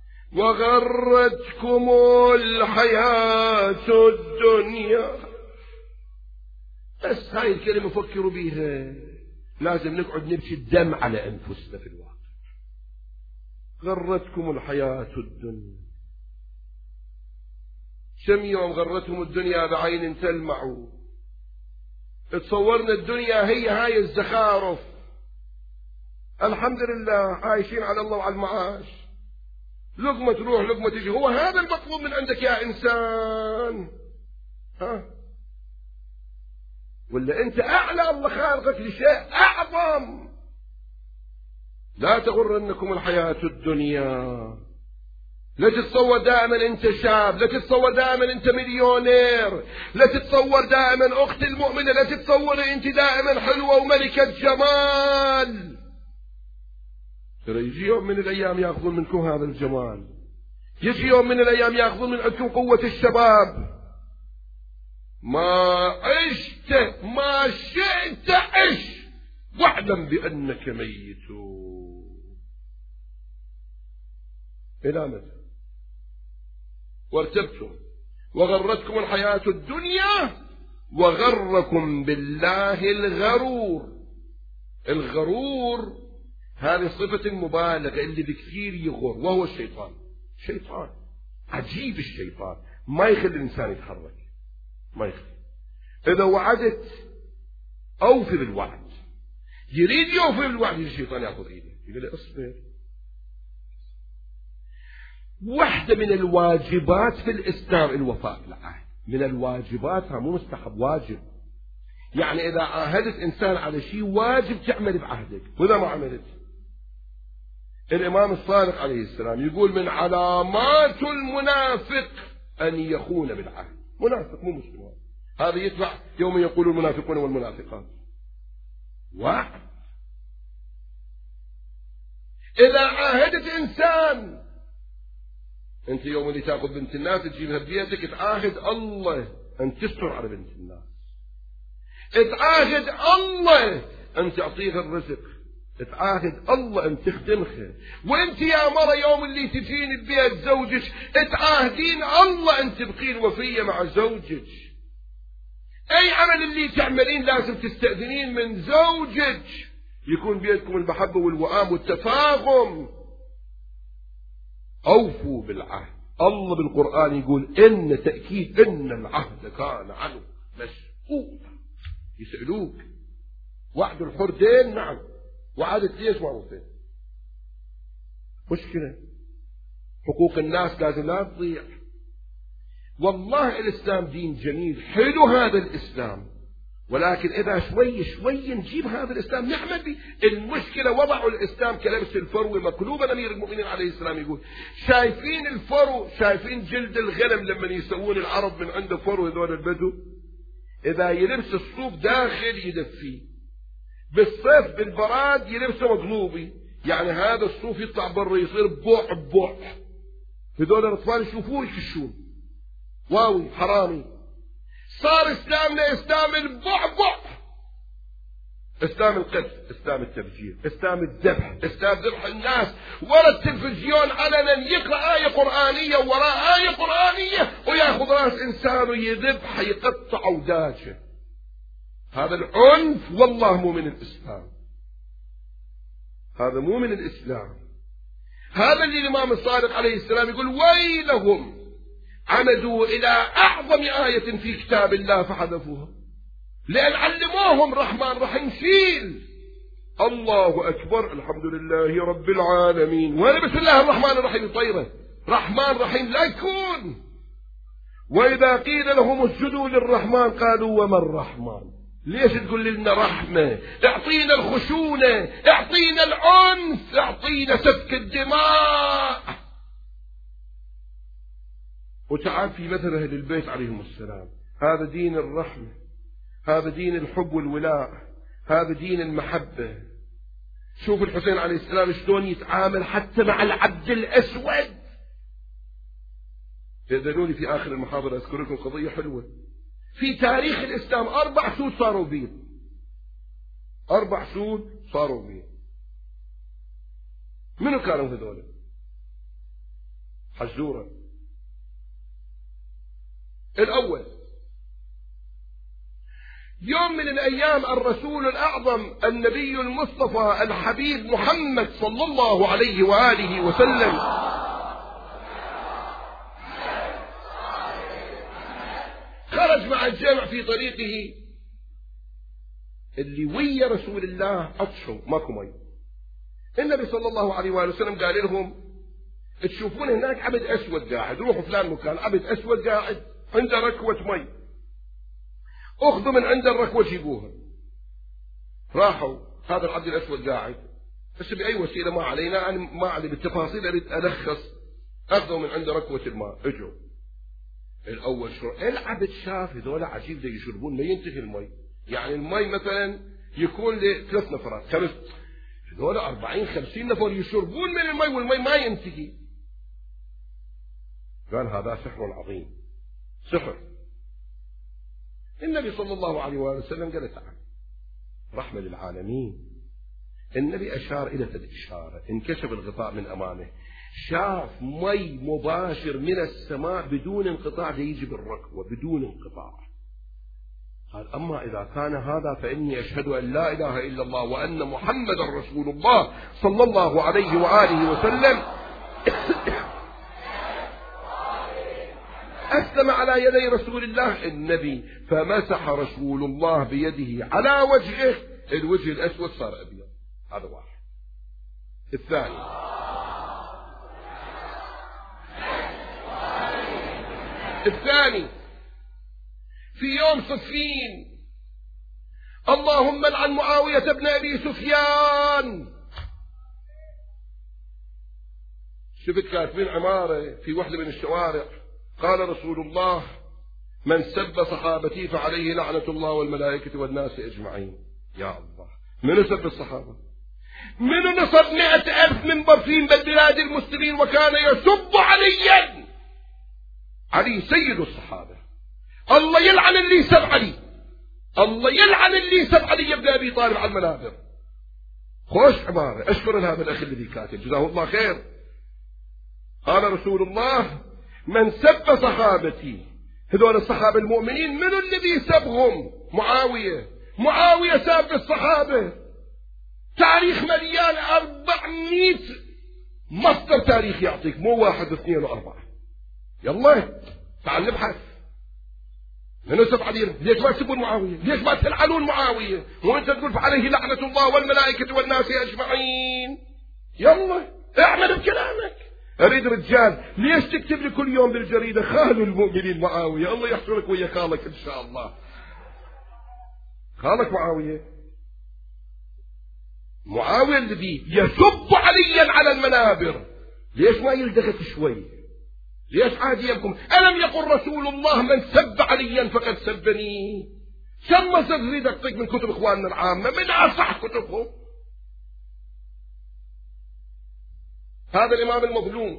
وغرتكم الحياة الدنيا. بس هاي الكلمة فكروا بيها، لازم نقعد نبكي الدم على أنفسنا في الواقع. غرتكم الحياة الدنيا. كم يوم غرتهم الدنيا بعين تلمع. تصورنا الدنيا هي هاي الزخارف. الحمد لله عايشين على الله وعلى المعاش، لقمة تروح لقمة تجي. هو هذا المطلوب من عندك يا إنسان؟ ها؟ ولا أنت أعلى الله خالقك لشيء أعظم؟ لا تغرنكم الحياة الدنيا. لا تتصور دائما أنت شاب، لا تتصور دائما أنت مليونير، لا تتصور دائما أخت المؤمنة، لا تتصور أنت دائما حلوة وملكة جمال. ترى يجي يوم من الأيام يأخذون منكم هذا الجمال، يجي يوم من الأيام يأخذون من عندكم قوة الشباب. ما عشت ما شئت عش واعلم بأنك ميت. إلى متى؟ وارتبتم وغرتكم الحياة الدنيا وغركم بالله الغرور. الغرور هذه صفة المبالغة اللي بكثير يغر، وهو الشيطان. شيطان عجيب. الشيطان ما يخلي الإنسان يتحرك، ما يخلي. إذا وعدت أوفي بالوعد. يريد يوفي بالوعد، الشيطان يأخذ إيده يقول له اصبر. واحدة من الواجبات في الإسلام الوفاء بالعهد. من الواجبات، مو مستحب، واجب. يعني إذا عاهدت إنسان على شيء واجب تعمل بعهدك، وإذا ما عملت. الإمام الصادق عليه السلام يقول من علامات المنافق أن يخون بالعهد. منافق مو مسلم، هذا يتبع يوم يقول المنافقون والمنافقات. وعد. إذا عاهدت إنسان، أنت يوم اللي تأخذ بنت الناس تجيبها ببيتك، تعاهد الله أن تستر على بنت الناس، تعاهد الله أن تعطيها الرزق، تعاهد الله أن تخدمها. وأنت يا مرة يوم اللي تجين ببيت زوجك تعاهدين الله أن تبقين وفية مع زوجك. أي عمل اللي تعملين لازم تستأذنين من زوجك، يكون بينكم المحبة والوئام والتفاهم. أوفوا بالعهد. الله بالقرآن يقول إن تأكيد إن العهد كان عنه مسؤولا. يسألوك وعد الحر دين؟ نعم. وعدت ليش مرتين؟ مشكلة. حقوق الناس لازم لا تضيع. والله الإسلام دين جميل، حلو هذا الإسلام، ولكن إذا شوي شوي نجيب هذا الإسلام نعمل به. المشكلة وضعوا الإسلام كلبس الفرو مقلوبا. أمير المؤمنين عليه السلام يقول شايفين الفرو، شايفين جلد الغنم لما يسوون العرب من عنده فرو هذول البدو، إذا يلبس الصوف داخل يدفيه، بالصيف بالبراد يلبسه مقلوبي، يعني هذا الصوف يطلع برا يصير بوع بوع. هذول الأطفال يشوفوه يكشون، واوي حرامي. صار إسلامنا إسلام البعبع. إسلام القتل، إسلام التفجير، إسلام الذبح، إسلام ذبح الناس ورا التلفزيون علنا، يقرأ آية قرآنية وراء آية قرآنية ويأخذ راس إنسان ويذبح يقطع وداجه. هذا العنف والله مو من الإسلام، هذا مو من الإسلام. هذا اللي الإمام الصادق عليه السلام يقول ويلهم عمدوا إلى أعظم آية في كتاب الله فحذفوها، لأن علموهم رحمن رحيم شيل. الله أكبر، الحمد لله رب العالمين، وأنا بسم الله الرحمن الرحيم طيبة، رحمن رحيم لا يكون. وإذا قيل لهم اسجدوا للرحمن قالوا وما الرحمن؟ ليش تقول لنا رحمة؟ اعطينا الخشونة، اعطينا العنف، اعطينا سفك الدماء. وتعال في مثل أهل البيت عليهم السلام، هذا دين الرحمة، هذا دين الحب والولاء، هذا دين المحبة. شوف الحسين عليه السلام شلون يتعامل حتى مع العبد الأسود. يأذنوني في آخر المحاضرة أذكر لكم قضية حلوة. في تاريخ الإسلام 4 سود صاروا بيض، 4 سود صاروا بيض. منو كانوا هذول؟ حزورة. الأول يوم من الأيام الرسول الأعظم النبي المصطفى الحبيب محمد صلى الله عليه وآله وسلم خرج مع الجمع في طريقه، اللي ويا رسول الله عطشوا ماكو مي. النبي صلى الله عليه وآله وسلم قال لهم تشوفون هناك عبد أسود قاعد، روحوا فلان مكان عبد أسود قاعد عنده ركوة مي، اخذوا من عند الركوة جيبوها. راحوا، هذا العبد الأسود قاعد بس بأي وسيلة ما علينا، أنا ما علي بالتفاصيل، أريد ألخص. أخذوا من عند ركوة الماء، اجوا الأول العبد شاف هذول عجيب ده يشربون ما ينتهي المي، يعني المي مثلا يكون ل3 نفرات، هذول 40-50 نفر يشربون من المي والمي ما ينتهي. قال هذا سحر عظيم، سحر. النبي صلى الله عليه وسلم قال تعال رحمة للعالمين. النبي أشار إلى الإشارة، انكشف الغطاء من أمامه، شاف مي مباشر من السماء بدون انقطاع يجي بالركوة بدون انقطاع. قال أما إذا كان هذا فإني أشهد أن لا إله إلا الله وأن محمد رسول الله صلى الله عليه وآله وسلم. أسلم على يدي رسول الله النبي، فمسح رسول الله بيده على وجهه، الوجه الأسود صار أبيض. هذا واحد. الثاني في يوم صفين، اللهم لعن معاوية بن أبي سفيان. شفت كاتبين عمارة في واحدة من الشوارع، قال رسول الله من سب صحابتي فعليه لعنة الله والملائكة والناس أجمعين. يا الله، من سب الصحابة؟ من نصب 100,000 منبر في بلاد المسلمين وكان يسب عليا؟ علي سيد الصحابة. الله يلعن اللي سب علي، الله يلعن اللي سب علي بن أبي طالب على المنابر. خوش عبارة، أشكر هذا الأخ الذي كاتب جزاه الله خير. قال رسول الله من سب صحابتي، هذول الصحابة المؤمنين، من الذي سبهم؟ معاوية ساب الصحابة. تاريخ مليان 400 مصدر تاريخ يعطيك، مو 1 و2 و4. يلا تعال نبحث. من سب علي؟ ليش ما تسبون معاوية؟ ليش ما تلعنون معاوية وانت تقول فعليه لعنة الله والملائكة والناس أجمعين؟ يلا اعمل بكلامك. أريد رجال ليش تكتب لي كل يوم بالجريدة خال المؤمنين معاوية؟ الله يحشرك ويا خالك إن شاء الله. خالك معاوية الذي يسب عليا على المنابر، ليش ما يلدغك شوي؟ ليش عادي يبكم؟ ألم يقل رسول الله من سب عليا فقد سبني؟ كم مصدر تريد أعطيك من كتب إخواننا العامة، من أصح كتبهم. هذا الإمام المظلوم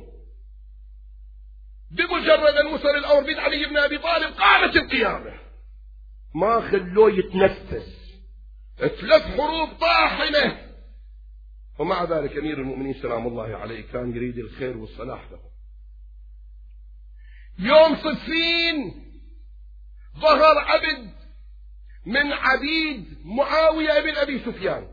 بمجرد أن وصل الأمر بيد علي بن أبي طالب قامت القيامة، ما خلوه يتنفس، 3 حروب طاحنة، ومع ذلك أمير المؤمنين سلام الله عليه كان يريد الخير والصلاح له. يوم صفين ظهر عبد من عبيد معاوية بن أبي سفيان،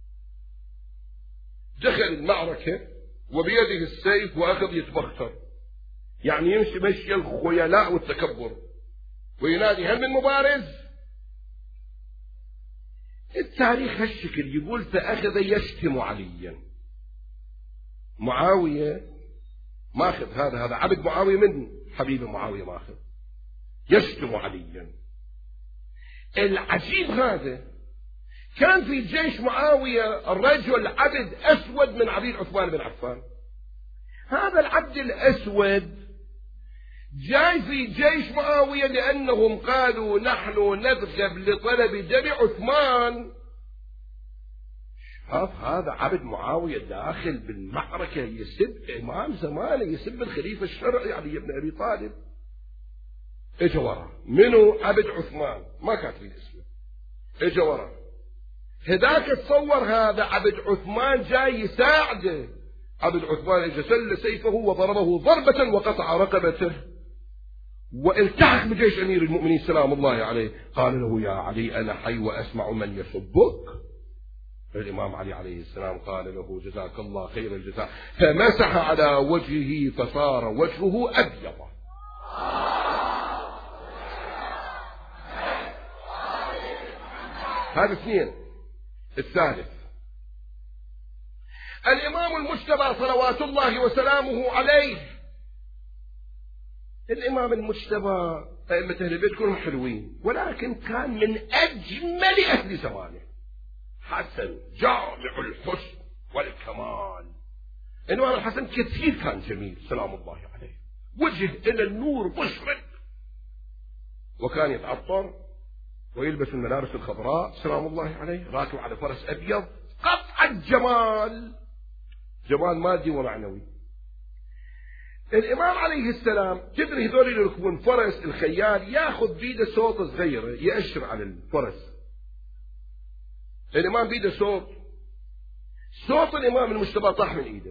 دخل المعركة وبيده السيف وأخذ يتبختر، يعني يمشي مشي الخيلاء والتكبر، وينادي هل من مبارز؟ التاريخ هالشكل يقول فأخذ يشتم عليا. معاوية ماخذ هذا عبد معاوية من حبيب معاوية ماخذ يشتم عليا. العجيب هذا كان في جيش معاوية الرجل عبد أسود من عبيد عثمان بن عفان. هذا العبد الأسود جاي في جيش معاوية لأنهم قالوا نحن نذهب لطلب دم عثمان. شاف هذا عبد معاوية داخل بالمعركة يسب إمام زمانه، يسب الخليفة الشرعي علي بن أبي طالب. اجا ورا منو؟ عبد عثمان، ما كاتبين اسمه. اجا ورا هداك تصور هذا عبد عثمان جاي يساعده. عبد عثمان اجا سل سيفه وضربه ضربة وقطع رقبته والتحق بجيش أمير المؤمنين سلام الله عليه. قال له يا علي أنا حي وأسمع من يسبك. الإمام علي عليه السلام قال له جزاك الله خير الجزاء، فمسح على وجهه فصار وجهه أبيض. هذا 2. الثالث الإمام المجتبى صلوات الله وسلامه عليه. الإمام المجتبى أئمة أهل البيت كلهم حلوين، ولكن كان من أجمل أهل زمانه، حسن جامع الحسن والكمال. الإمام الحسن كثير كان جميل سلام الله عليه، وجه إلى النور مشرق، وكان يتعطر ويلبس الملابس الخضراء سلام الله عليه، راكب على فرس أبيض قطع الجمال، جمال مادي ومعنوي. الإمام عليه السلام تدري هذول اللي يركبون فرس الخيال ياخذ بيده صوت صغيرة يأشر على الفرس. الإمام بيده صوت الإمام المجتبى طاح من إيده.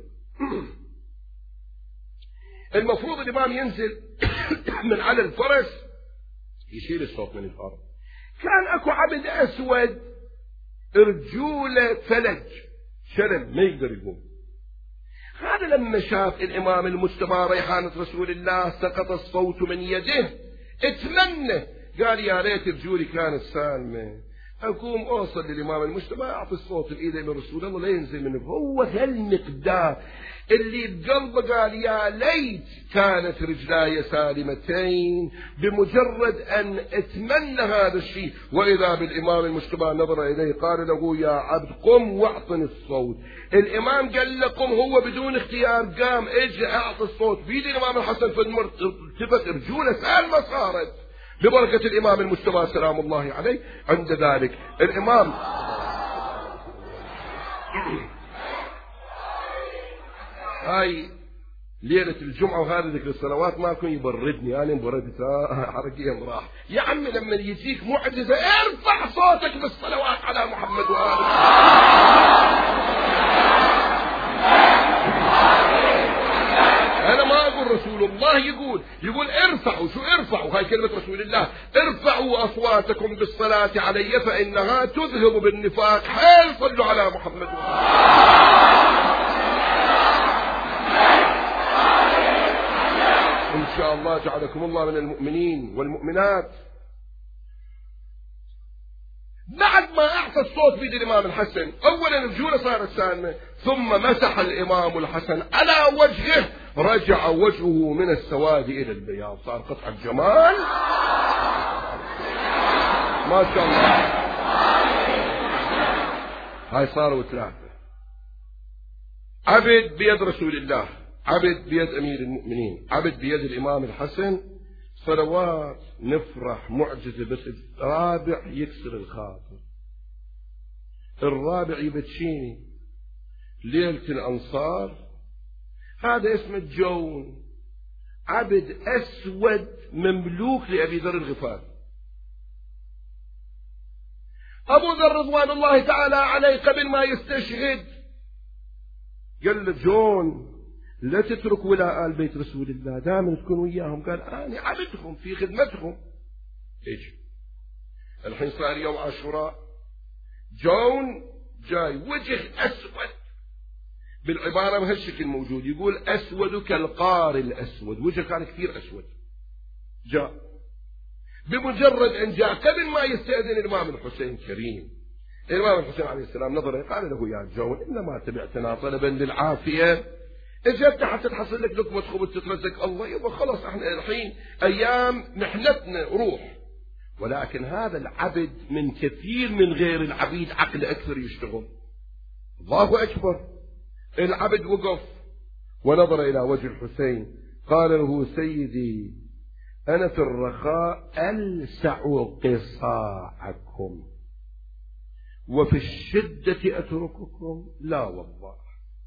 المفروض الإمام ينزل من على الفرس يشيل الصوت من الأرض. كان أكو عبد أسود رجوله فلج شلل ما يقدر يقوم. هذا لما شاف الإمام المجتبى ريحانة رسول الله سقط الصوت من يده اتمنى، قال يا ريت رجولي كانت سالمة أقوم أوصل للإمام المجتبى أعطي الصوت الإيدي من رسول الله لا ينزل منه. هو هالمقدار اللي بقلبه قال يا ليت كانت رجلاي سالمتين بمجرد أن أتمنى هذا الشيء. وإذا بالإمام المجتبى نظر إليه قال له يا عبد قم واعطني الصوت. الإمام قال له قم، هو بدون اختيار قام اجى أعطي الصوت. بيد الإمام الحسن في المر التفت رجوله سالمة صارت ببركة الإمام المجتبى سلام الله عليه. عند ذلك الإمام هاي ليلة الجمعة وهذا ذكر الصلوات ما كان يبردني، أنا مبردت حركيا راح. يا عمي لما يجيك معجزة ارفع صوتك بالصلوات على محمد وآله. أنا ما أقول رسول الله يقول ارفعوا. شو ارفعوا؟ هاي كلمة رسول الله، ارفعوا أصواتكم بالصلاة علي فإنها تذهب بالنفاق. حيل صلوا على محمد إن شاء الله جعلكم الله من المؤمنين والمؤمنات. بعد ما أعطى الصوت بيد الإمام الحسن أولا الرجولة صارت سالمة، ثم مسح الإمام الحسن على وجهه رجع وجهه من السواد إلى البياض، صار قطعة جمال ما شاء الله. هاي صاروا 3، عبد بيد رسول الله، عبد بيد أمير المؤمنين، عبد بيد الإمام الحسن. صلوات نفرح معجزة، بس الرابع يكسر الخاطر. الرابع يبتشيني ليلة الأنصار. هذا اسمه الجون، عبد أسود مملوك لأبي ذر الغفاري. أبو ذر رضوان الله تعالى عليه قبل ما يستشهد قال له جون لا تترك ولا آل بيت رسول الله، دائما تكون وياهم. قال أنا عبدهم في خدمتهم. إيش الحين صار يوم عاشوراء، جون جاي وجه أسود، بالعبارة بهالشكل موجود، يقول أسود كالقار الأسود، وجهه كان كثير أسود. جاء بمجرد أن جاء قبل ما يستأذن الإمام الحسين كريم، الإمام الحسين عليه السلام نظر قال له يا جون إنما تبعتنا طلبا للعافية، اجت حتى تحصل لك لقمة خبز تترزق الله، يبقى خلاص احنا الحين أيام محنتنا روح. ولكن هذا العبد من كثير من غير العبيد عقل أكثر يشتغل. الله أكبر. العبد وقف ونظر إلى وجه الحسين قال له سيدي أنا في الرخاء ألسع قصاعكم وفي الشدة أترككم، لا والله.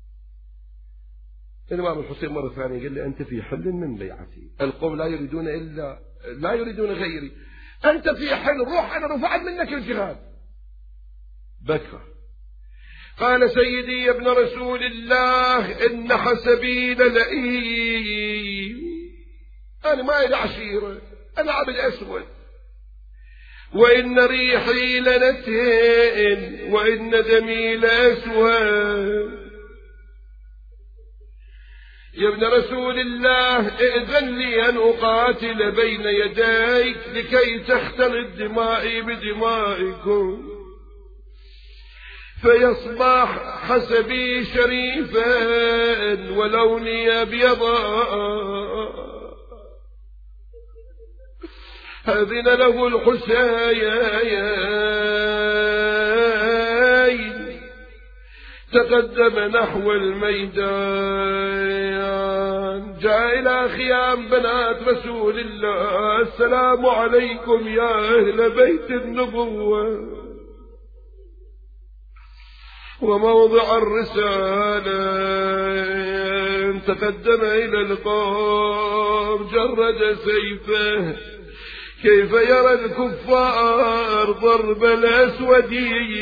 الإمام الحسين مرة ثانية قال لي أنت في حل من بيعتي، القوم لا يريدون غيري، أنت في حل، روح أنا رفعت منك الجهاد. بكى قال سيدي يا ابن رسول الله إن حسبي للئيم، أنا ما إلي عشيرة، أنا عبد أسود، وإن ريحي لنتين وإن دمي لأسود. يا ابن رسول الله ائذن لي أن أقاتل بين يديك لكي تختلط دمائي بدمائكم، فيصبح حسبي شريفا ولوني أبيضا. أذن له الحسين تقدم نحو الميدان، جاء إلى خيام بنات رسول الله، السلام عليكم يا أهل بيت النبوة وموضع الرسالة. تقدم إلى القوم جرد سيفه، كيف يرى الكفار ضرب الأسود،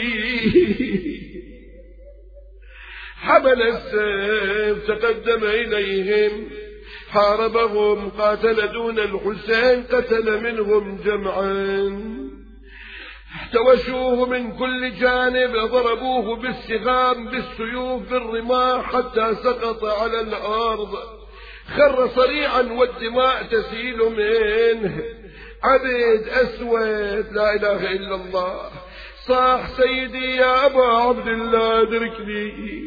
حمل السيف تقدم إليهم حاربهم، قاتل دون الحسين قتل منهم جمعا، احتوشوه من كل جانب، ضربوه بالسهام بالسيوف بالرماح حتى سقط على الأرض، خر صريعا والدماء تسيل منه. عبد أسود لا إله إلا الله صاح سيدي يا أبا عبد الله ادركني.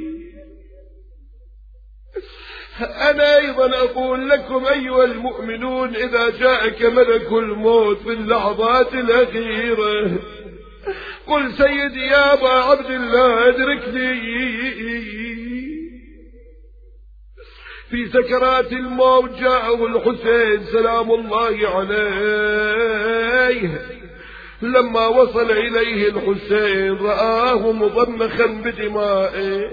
أنا أيضا أقول لكم أيها المؤمنون إذا جاءك ملك الموت في اللحظات الأخيرة قل سيدي يا أبا عبد الله ادركني. في سكرات الموت جاءه الحسين سلام الله عليه، لما وصل إليه الحسين رآه مضمخا بدمائه.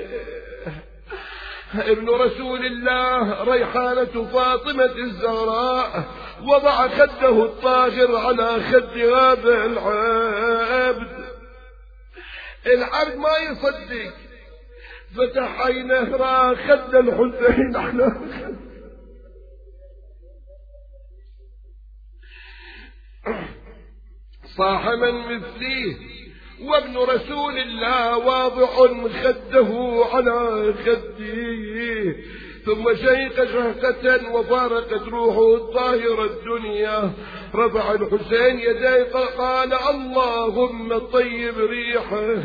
ابن رسول الله ريحانة فاطمة الزهراء وضع خده الطاهر على خد هذا العبد ما يصدق، فتح عينه رأى خد الحسين على خد. صاح من مثليه وابن رسول الله واضع خده على خده، ثم شيق شهقة وفارقت روحه الطاهرة الدنيا. رفع الحسين يديه قال اللهم طيب ريحه،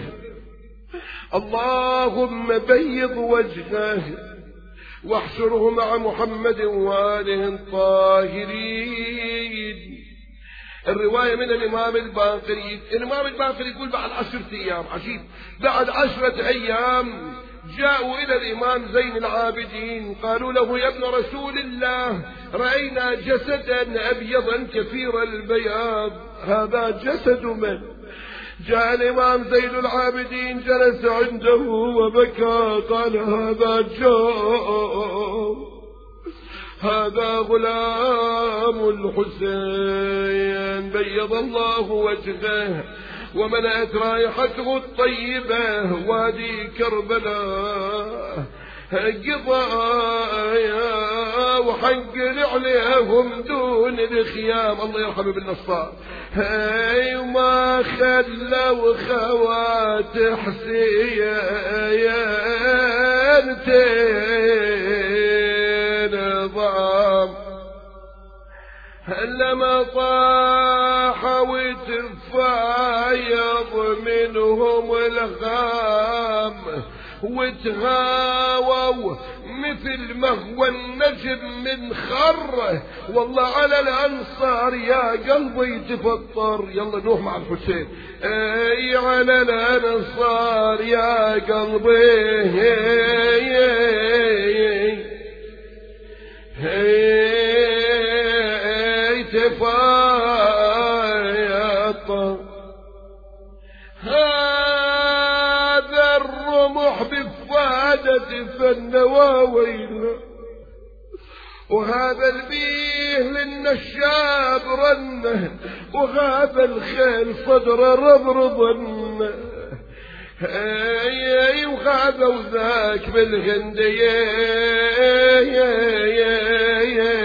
اللهم بيض وجهه، واحشره مع محمد وآله الطاهرين. الرواية من الإمام الباقري يقول بعد 10 أيام، عجيب، بعد 10 أيام جاءوا إلى الإمام زين العابدين قالوا له يا ابن رسول الله رأينا جسدا أبيضا كثير البياض، هذا جسد من؟ جاء الإمام زين العابدين جلس عنده وبكى، قال هذا غلام الحسين بيض الله وجهه، وملأت رائحته الطيبة وادي كربلاء قضايا وحنقل عليهم دون الخيام. الله يرحمه بالنصار. هاي ما خلوا خوات حسين تنظام لما طاح وتفايض منهم الغام وتهاووا مثل ما هو النجم من خره. والله على الأنصار يا قلبي تفطر. يلا نروح مع الحسين. اي على الأنصار يا قلبي تفايط. هذا الرمح بفادة فالنواويل وهذا البيه للنشاب رنه وهذا الخيل صدر رضرضن وهذا وذاك بالغندية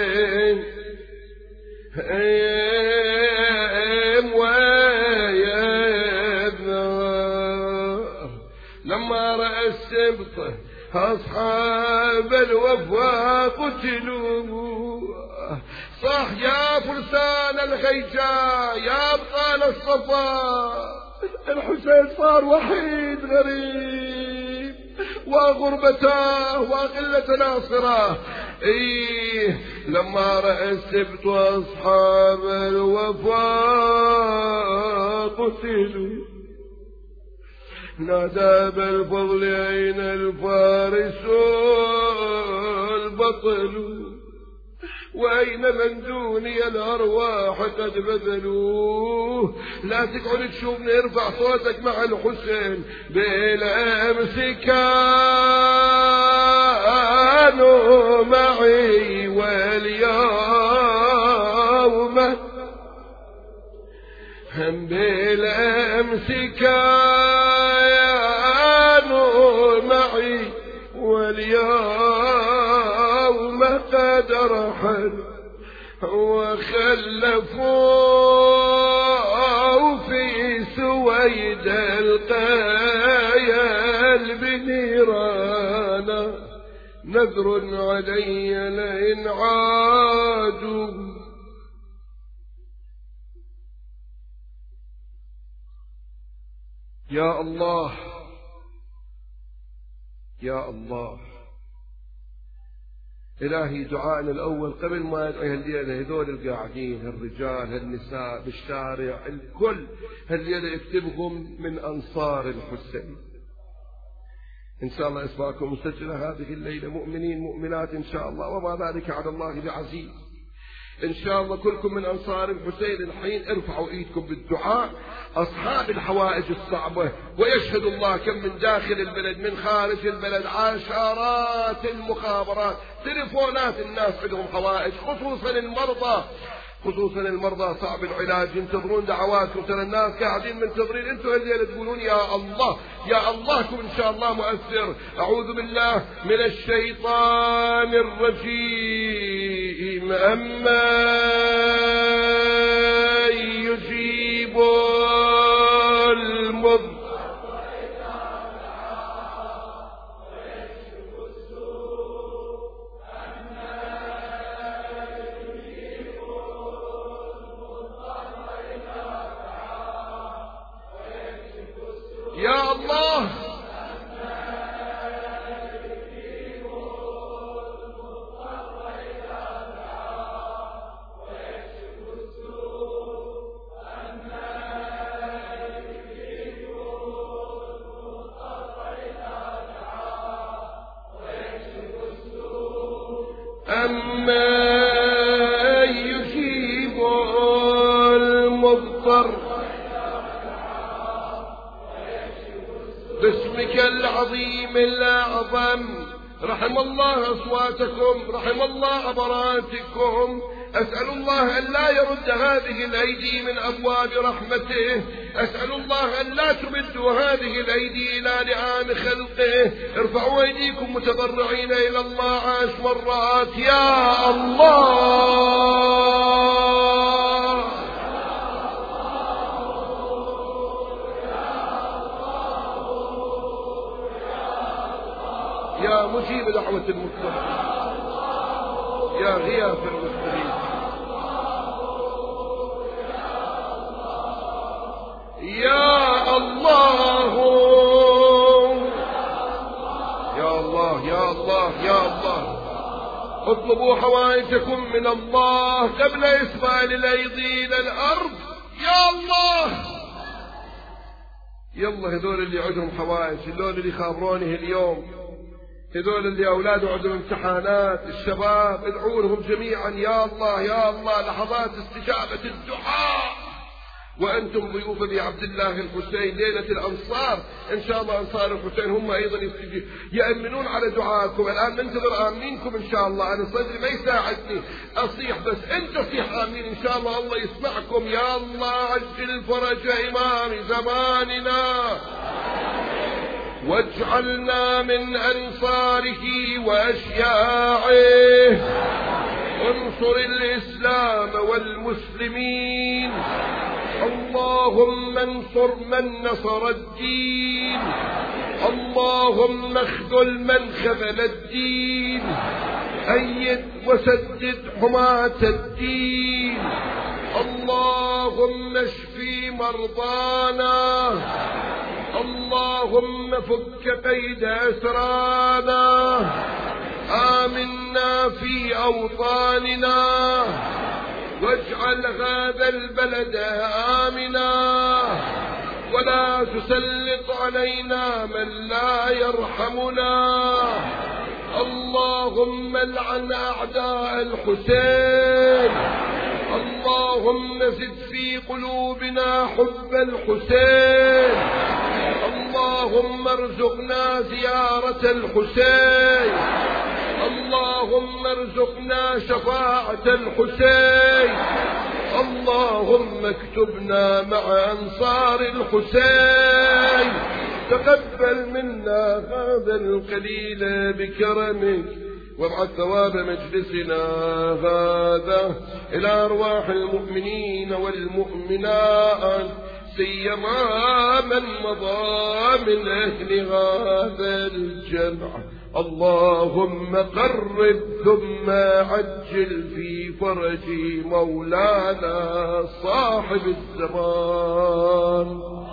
لما رأى السبط أصحاب الوفا قتلوا صح يا فرسان الخيجاء يا أبطال الصفا. الحسين صار وحيد غريب وغربته وقلة ناصره. إيه لما رأى السبت وأصحاب الوفا قتلوا نادى بالفضل أين الفارس البطل وأين من دوني الأرواح قد بذلوه. لا تقعد تشوفني ارفع صوتك مع الحسين. بالأمس كانوا معي واليوم بالأمس كانوا معي واليوم قد رحل وخلفوا في سويد القيل بنيرانا نذر علي لئن عادوا. يا الله يا الله إلهي دعائنا الأول قبل ما يدعي هالليلة هذول القاعدين هالرجال هالنساء بالشارع الكل هالليلة اكتبهم من أنصار الحسين. إن شاء الله اسمعكم مسجلة هذه الليلة مؤمنين مؤمنات إن شاء الله وما ذلك على الله بعزيز. إن شاء الله كلكم من أنصار الحسين. الحين ارفعوا إيدكم بالدعاء أصحاب الحوائج الصعبة ويشهد الله كم من داخل البلد من خارج البلد عشرات المخابرات تليفونات الناس عندهم حوائج خصوصا المرضى صعب العلاج ينتظرون دعواتكم. ترى الناس قاعدين منتظرين انتم الليله تقولون يا الله يا اللهكم ان شاء الله مؤثر. اعوذ بالله من الشيطان الرجيم. اما يجيب المضطر يا الله أما يجيب المضطر باسمك العظيم الأعظم. رحم الله أصواتكم رحم الله عبراتكم أسأل الله أن لا يرد هذه الأيدي من أبواب رحمته، أسأل الله أن لا تمدوا هذه الأيدي إلى لعان خلقه. ارفعوا أيديكم متضرعين إلى الله 10 مرات. يا الله، يا مجيب دعوة المضطرين، يا غياث المستغيث، يا الله، يا الله، يا الله، يا الله. اطلبوا حوائجكم من الله قبل إسبال الأيدي إلى الأرض. يا الله، يلا هذول اللي عندهم حوائج، هذول اللي خابرونه اليوم، هذول اللي أولاده عندهم امتحانات، الشباب ادعوا لهم جميعا. يا الله، يا الله، لحظات استجابة الدعاء وأنتم ضيوف أبي عبد الله الحسين ليلة الأنصار. إن شاء الله أنصار الحسين هم أيضا يأمنون على دعائكم. الآن ننتظر آمينكم إن شاء الله. أنا صدري ما يساعدني أصيح، بس أنت صيح آمين إن شاء الله، الله يسمعكم. يا الله عجل فرج إمام زماننا واجعلنا من أنصاره وأشياعه. انصر الإسلام والمسلمين. اللهم انصر من نصر الدين، اللهم اخذل من خذل الدين، أيد وسدد حماة الدين. اللهم اشفي مرضانا، اللهم فك قيد أسرانا، آمنا في أوطاننا، واجعل هذا البلد آمنا، ولا تسلط علينا من لا يرحمنا. اللهم لعن أعداء الحسين، اللهم زد في قلوبنا حب الحسين، اللهم ارزقنا زيارة الحسين، اللهم ارزقنا شفاعة الحسين، اللهم اكتبنا مع أنصار الحسين. تقبل منا هذا القليل بكرمك، وابعث ثواب مجلسنا هذا إلى أرواح المؤمنين والمؤمنات، سيما من مضى من أهل هذا الجمع. اللهم قرب ثم عجل في فرج مولانا صاحب الزمان.